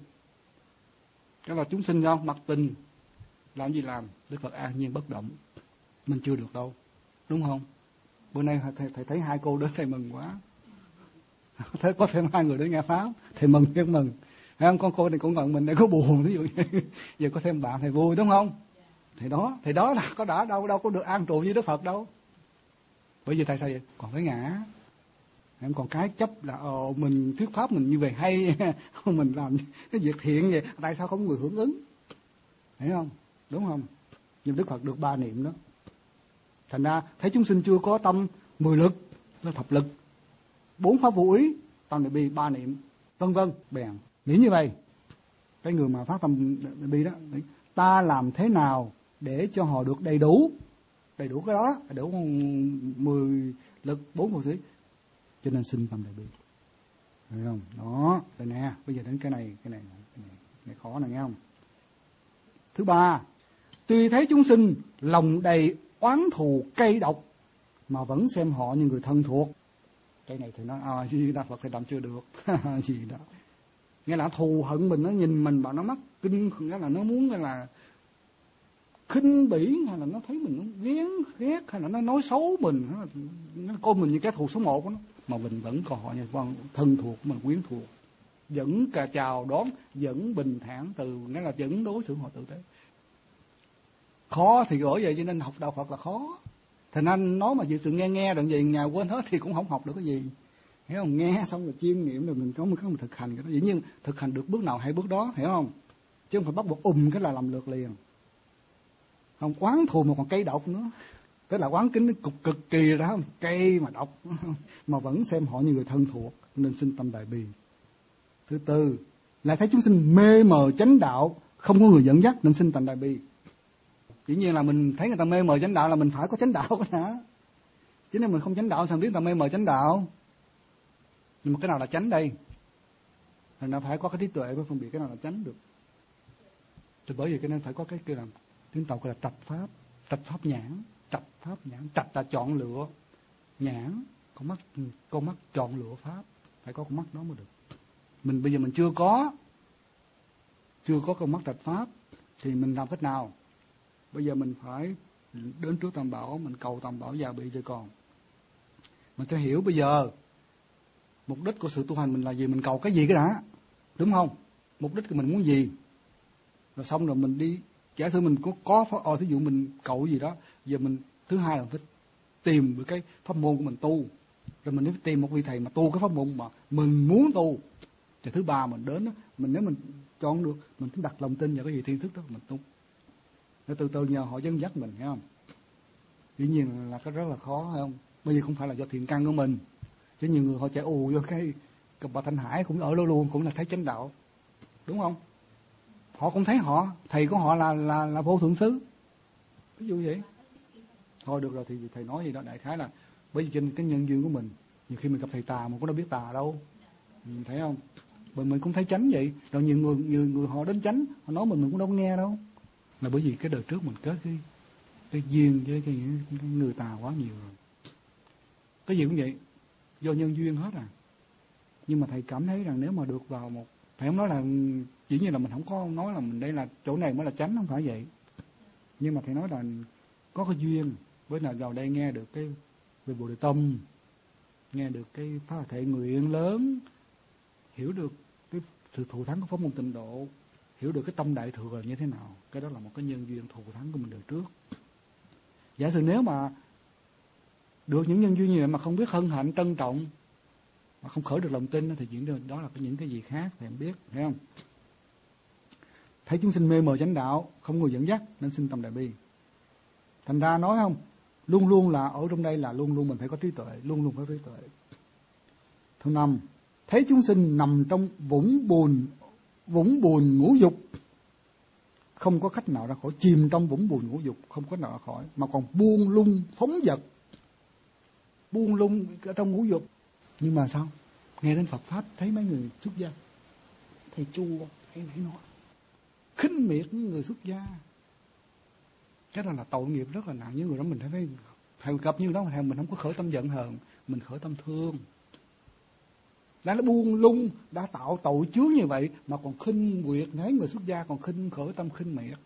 Speaker 1: Cái là chúng sinh không mặc tình, làm gì làm, Đức Phật an nhiên bất động. Mình chưa được đâu, đúng không? Bữa nay thầy thấy hai cô đến thầy mừng quá. Thế có thêm hai người đến nghe pháp, thầy mừng rất mừng. Thấy không? Con cô này cũng ngần mình để có buồn, ví dụ như giờ có thêm bạn thầy vui, đúng không? Thầy đó là có đã đâu có được an trụ như Đức Phật đâu. Bởi vì tại sao vậy? Còn cái ngã. Em còn cái chấp là mình thuyết pháp mình như vậy hay, mình làm cái việc thiện vậy, tại sao không người hưởng ứng? Thấy không? Đúng không? Nhưng Đức Phật được 3 niệm đó. Thành ra thấy chúng sinh chưa có tâm 10 lực, nó thập lực, 4 pháp vô ý, tâm đại bi 3 niệm, vân vân, bèn nghĩ như vậy. Cái người mà phát tâm đại bi đó, ta làm thế nào để cho họ được đầy đủ cái đó, đầy đủ 10 lực, 4 vô ý, cho nên sinh tâm đại bi. Thấy không? Đó, đây nè, bây giờ đến cái này khó nè, nghe không? Thứ ba, tuy thấy chúng sinh lòng đầy oán thù cay độc mà vẫn xem họ như người thân thuộc. Cái này thì nói gì Đà Phật thì làm chưa được. Gì đó. Nghĩa là thù hận mình, nó nhìn mình bằng nó mắt kinh, nghĩa là nó muốn là khinh bỉ, hay là nó thấy mình nó ghét, hay là nó nói xấu mình, nó coi mình như cái thù số 1 của nó. Mà mình vẫn còn họ như con thân thuộc, mình quyến thuộc, vẫn cả chào đón, vẫn bình thản từ, nghĩa là vẫn đối xử họ tử tế. Khó thì bởi vậy cho nên học đạo Phật là khó. Thành anh nói mà dự sự nghe đừng gì nhà quên hết thì cũng không học được cái gì. Hiểu không? Nghe xong rồi chiêm nghiệm rồi mình có một cái mình thực hành cái đó. Dĩ nhiên thực hành được bước nào hay bước đó, hiểu không? Chứ không phải bắt buộc cái là làm lượt liền. Không, oán thù mà còn cay độc nữa. Tức là oán kính cực kỳ đó, cay mà độc mà vẫn xem họ như người thân thuộc, nên sinh tâm đại bi. Thứ tư, lại thấy chúng sinh mê mờ chánh đạo, không có người dẫn dắt nên sinh tâm đại bi. Dĩ nhiên là mình thấy người ta mê mờ chánh đạo là mình phải có chánh đạo cái đã. Chứ nếu mình không chánh đạo sao biết người ta mê mờ chánh đạo? Nhưng mà cái nào là chánh đây? Thành ra phải có cái trí tuệ mới phân biệt cái nào là chánh được. Thì bởi vì cái nên phải có cái kia làm tiếng Tàu gọi là trạch pháp nhãn, trạch là chọn lựa, nhãn con mắt chọn lựa pháp, phải có con mắt đó mới được. Mình bây giờ mình chưa có con mắt trạch pháp thì mình làm cách nào? Bây giờ mình phải đến trước Tam Bảo, mình cầu Tam Bảo gia bị cho con. Mình phải hiểu bây giờ mục đích của sự tu hành mình là gì, mình cầu cái gì cái đã, đúng không? Mục đích của mình muốn gì? Rồi xong rồi mình đi, giả sử mình có thí dụ mình cầu gì đó, giờ mình thứ hai là phải tìm được cái pháp môn của mình tu, rồi mình phải tìm một vị thầy mà tu cái pháp môn mà mình muốn tu. Thì thứ ba mình đến đó, nếu mình chọn được, mình cứ đặt lòng tin vào cái gì thiên thức đó mình tu. Để từ từ nhờ họ dẫn dắt mình, thấy không? Dĩ nhiên là cái rất là khó, phải không? Bây giờ không phải là do thiện căn của mình, chứ nhiều người họ chạy ù vô cái bà Thanh Hải cũng ở đó luôn, cũng là thấy chánh đạo, đúng không? Họ cũng thấy thầy của họ là vô thượng sứ, ví dụ vậy. Thôi được rồi, thì thầy nói gì đó đại khái là bởi vì trên cái nhân duyên của mình, nhiều khi mình gặp thầy tà mà cũng đâu biết tà đâu, thấy không? Bởi mình cũng thấy chánh vậy, rồi nhiều người họ đến chánh, họ nói mình cũng đâu nghe đâu, là bởi vì cái đời trước mình kết cái duyên với cái người tà quá nhiều rồi. Cái gì cũng vậy, do nhân duyên hết à. Nhưng mà thầy cảm thấy rằng nếu mà được vào một, thầy không nói là chỉ như là mình không có nói là mình đây là chỗ này mới là chánh, không phải vậy. Nhưng mà thầy nói là có cái duyên với là vào đây nghe được cái về Bồ Đề Tâm, nghe được cái pháp thể nguyện lớn, hiểu được cái sự thù thắng của pháp môn Tịnh Độ, hiểu được cái tâm đại thừa là như thế nào. Cái đó là một cái nhân duyên thù thắng của mình đời trước. Giả sử nếu mà được những nhân duyên như vậy mà không biết hân hạnh trân trọng, mà không khởi được lòng tin thì chuyện đó là những cái gì khác thì em biết, thấy không? thấy chúng sinh mê mờ chánh đạo, không người dẫn dắt nên sinh tâm đại bi. Thành ra nói không, luôn luôn là ở trong đây là luôn luôn mình phải có trí tuệ, luôn luôn có trí tuệ. Thứ năm, thấy chúng sinh nằm trong vũng buồn ngũ dục, không có cách nào ra khỏi, chìm trong vũng buồn ngũ dục, không có cách nào ra khỏi, mà còn buông lung phóng dật, buông lung ở trong ngũ dục. Nhưng mà sao? Nghe đến Phật pháp thấy mấy người xuất gia, thầy Chu hay nãy nói khinh miệt những người xuất gia, cái đó là tội nghiệp rất là nặng. Những người đó mình thấy thầy gặp như đó mình không có khởi tâm giận hờn, mình khởi tâm thương. Đã buông lung, đã tạo tội chướng như vậy mà còn khinh miệt mấy người xuất gia, còn khởi tâm khinh miệt.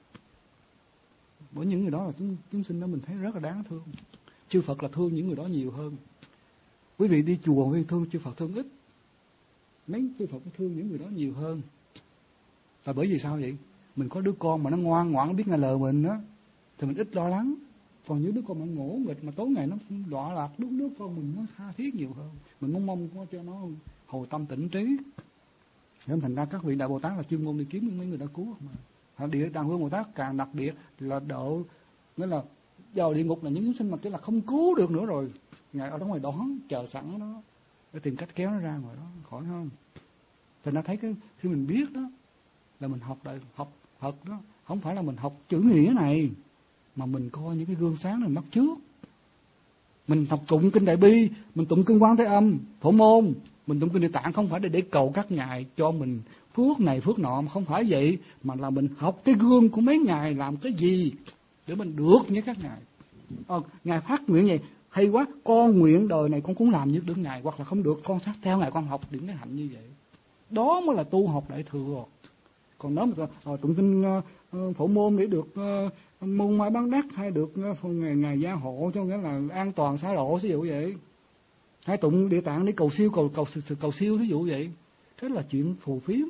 Speaker 1: Bởi những người đó là chúng sinh đó mình thấy rất là đáng thương. Chư Phật là thương những người đó nhiều hơn. Quý vị đi chùa quý vị thương chư Phật thương ít, mấy chư Phật thương những người đó nhiều hơn. Là bởi vì sao vậy? Mình có đứa con mà nó ngoan ngoãn, nó biết nghe lời mình đó, thì mình ít lo lắng. Còn những đứa con mà ngỗ nghịch mà tối ngày nó đọa lạc, đứa con mình nó tha thiết nhiều hơn. Mình mong cho nó hồi tâm tỉnh trí. Nên thành ra các vị Đại Bồ Tát là chuyên môn đi kiếm mấy người đã cứu mà. Địa Tạng Vương Bồ Tát càng đặc biệt là độ, nghĩa là vào địa ngục là những chúng sinh mà tức là không cứu được nữa rồi, ngài ở đó ngoài đón chờ sẵn đó để tìm cách kéo nó ra ngoài đó khỏi không. Thành ra thấy cái khi mình biết đó là mình học Phật đó, không phải là mình học chữ nghĩa này, mà mình coi những cái gương sáng này mắt trước. Mình học tụng kinh Đại Bi, mình tụng kinh Quán Thế Âm, Phổ Môn, mình tụng kinh Địa Tạng không phải để cầu các ngài cho mình phước này phước nọ, mà không phải vậy, mà là mình học cái gương của mấy ngài làm cái gì để mình được như các ngài. Ngài phát nguyện vậy, hay quá, con nguyện đời này con cũng làm như được ngài, hoặc là không được con sát theo ngài, con học những cái hạnh như vậy. Đó mới là tu học Đại Thừa. Còn nói mà tụng kinh Phổ Môn để được môn mai bán đắc, hay được ngài gia hộ cho nghĩa là an toàn xá độ, ví dụ vậy, hay tụng Địa Tạng để cầu siêu ví dụ vậy, thế là chuyện phù phiếm.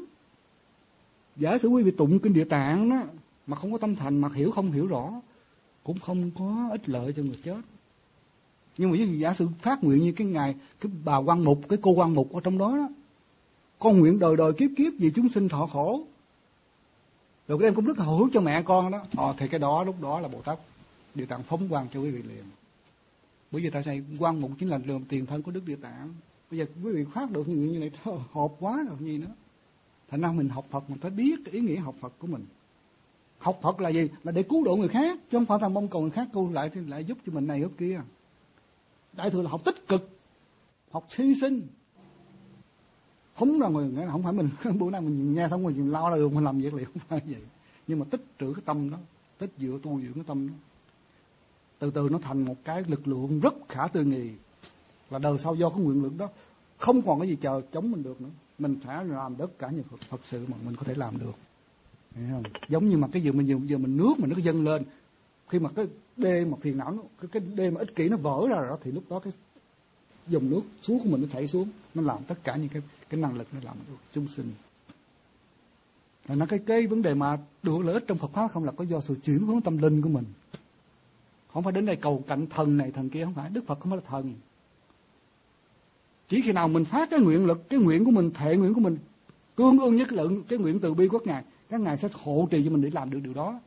Speaker 1: Giả sử quý vị tụng kinh Địa Tạng đó mà không có tâm thành, mà không hiểu rõ, cũng không có ích lợi cho người chết. Nhưng mà với giả sử phát nguyện như cái bà Quan Mục, cái cô Quan Mục ở trong đó, con nguyện đời đời kiếp kiếp vì chúng sinh thọ khổ, rồi đem công đức hồi hướng cho mẹ con đó, thì cái đó lúc đó là Bồ Tát Địa Tạng phóng quang cho quý vị liền. Bởi vì tại sao Quan Mục chính là tiền thân của Đức Địa Tạng. Bây giờ quý vị phát được như này hợp quá rồi gì nữa. Thành ra mình học Phật mình phải biết cái ý nghĩa học Phật của mình. Học Phật là gì? Là để cứu độ người khác, chứ không phải là mong cầu người khác cứu lại thì lại giúp cho mình này giúp kia. Đại thừa là học tích cực, học hy sinh. Không là người, không phải mình bữa nay mình nghe xong rồi mình lao ra đường mình làm việc liền, không phải vậy. Nhưng mà tích trữ cái tâm đó, tích dựa tu dưỡng cái tâm đó, từ từ nó thành một cái lực lượng rất khả tư nghị. Là đời sau do cái nguyện lực đó không còn cái gì chờ chống mình được nữa, mình phải làm tất cả những Phật sự mà mình có thể làm được. Hiểu không? Giống như mà cái giờ mình nước mà nó dâng lên, khi mà cái đê mà phiền não cái đê mà ích kỷ nó vỡ ra rồi đó, thì lúc đó cái dòng nước xuống của mình nó chảy xuống, nó làm tất cả những cái năng lực nó làm được chúng sinh. Nó cái vấn đề mà được lợi ích trong Phật pháp không là có do sự chuyển hướng tâm linh của mình. Không phải đến đây cầu cạnh thần này thần kia, không phải. Đức Phật không phải là thần. Chỉ khi nào mình phát cái nguyện lực, cái nguyện của mình, thệ nguyện của mình tương ưng với cái nguyện từ bi của các ngài sẽ hộ trì cho mình để làm được điều đó.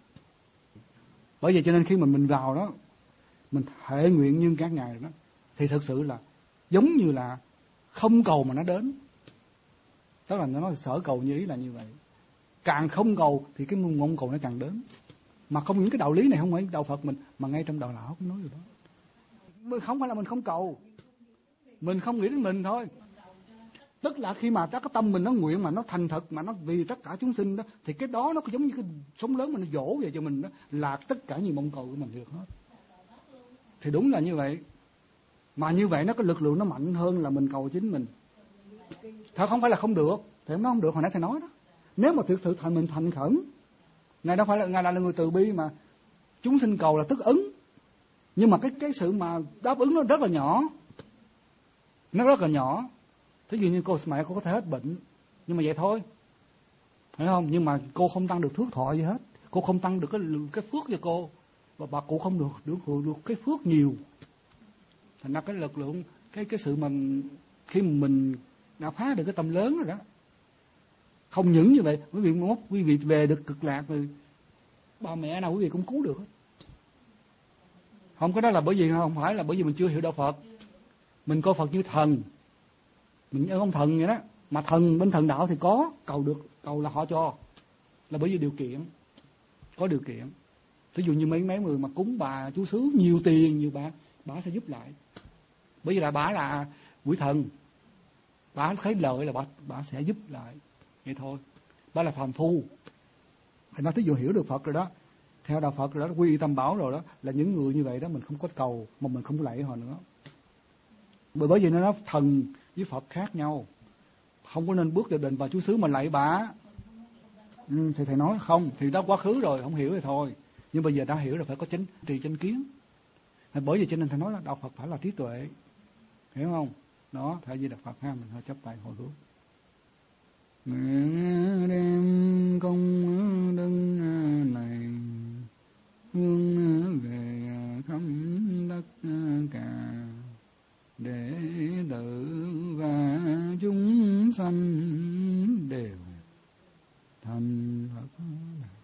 Speaker 1: Bởi vậy cho nên khi mà mình vào đó, mình thệ nguyện như các ngài đó, thì thực sự là giống như là không cầu mà nó đến. Tức là nó nói sở cầu như ý là như vậy. Càng không cầu thì cái mong cầu nó càng đến. Mà không những cái đạo lý này không phải đạo Phật mình, mà ngay trong đạo lão cũng nói rồi đó. Không phải là mình không cầu, mình không nghĩ đến mình thôi. Tức là khi mà cái tâm mình nó nguyện mà nó thành thật, mà nó vì tất cả chúng sinh đó, thì cái đó nó giống như cái sóng lớn mà nó dỗ về cho mình đó, là tất cả những mong cầu của mình được hết. Thì đúng là như vậy. Mà như vậy nó có lực lượng nó mạnh hơn là mình cầu chính mình. Thật không phải là không được, thì nó không được hồi nãy thầy nói đó. Nếu mà thực sự mình thành khẩn, ngài đâu phải là ngài là người từ bi mà chúng sinh cầu là tức ứng. Nhưng mà cái sự mà đáp ứng nó rất là nhỏ. Nó rất là nhỏ. Thí dụ như mẹ cô có thể hết bệnh, nhưng mà vậy thôi. Thấy không? Nhưng mà cô không tăng được phước thọ gì hết. Cô không tăng được cái phước cho cô. Và bà cụ không được cái phước nhiều. Thành ra cái lực lượng, cái sự mình khi mình đã phá được cái tâm lớn rồi đó, Không những như vậy, quý vị về được cực lạc rồi, ba mẹ nào quý vị cũng cứu được hết. Không, cái đó là bởi vì không phải là bởi vì mình chưa hiểu đạo Phật. Mình coi Phật như thần, mình như ông thần vậy đó. Mà thần bên thần đạo thì có cầu được, cầu là họ cho, là bởi vì điều kiện, có điều kiện. Ví dụ như mấy người mà cúng bà chú xứ nhiều tiền nhiều bạc, bà sẽ giúp lại. Bởi vì là bà là quỷ thần, bà thấy lợi là bà sẽ giúp lại, vậy thôi. Bà là phàm phu. Thì nó thí dụ hiểu được Phật rồi đó, theo đạo Phật rồi đó, quy y tam bảo rồi đó, là những người như vậy đó mình không có cầu mà mình không có lạy họ nữa. Bởi vì nó nói thần với Phật khác nhau, không có nên bước vào đền bà chú xứ mà lạy bà. Thì thầy nói không, thì đó quá khứ rồi, không hiểu thì thôi. Nhưng bây giờ đã hiểu rồi, phải có trì chánh kiến. Bởi vì cho nên thầy nói là đạo Phật phải là trí tuệ, hiểu không? Đó, thay vì đạo Phật ha, mình hơi chấp tay hồi hướng. Nguyện đem công đức này hướng về khắp đất cả, để tử và chúng sanh đều thành Phật.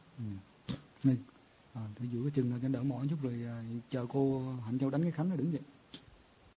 Speaker 1: Thí dụ cái chân này cái đỡ mỏi chút rồi chờ cô Hạnh Châu đánh cái khánh rồi đứng vậy.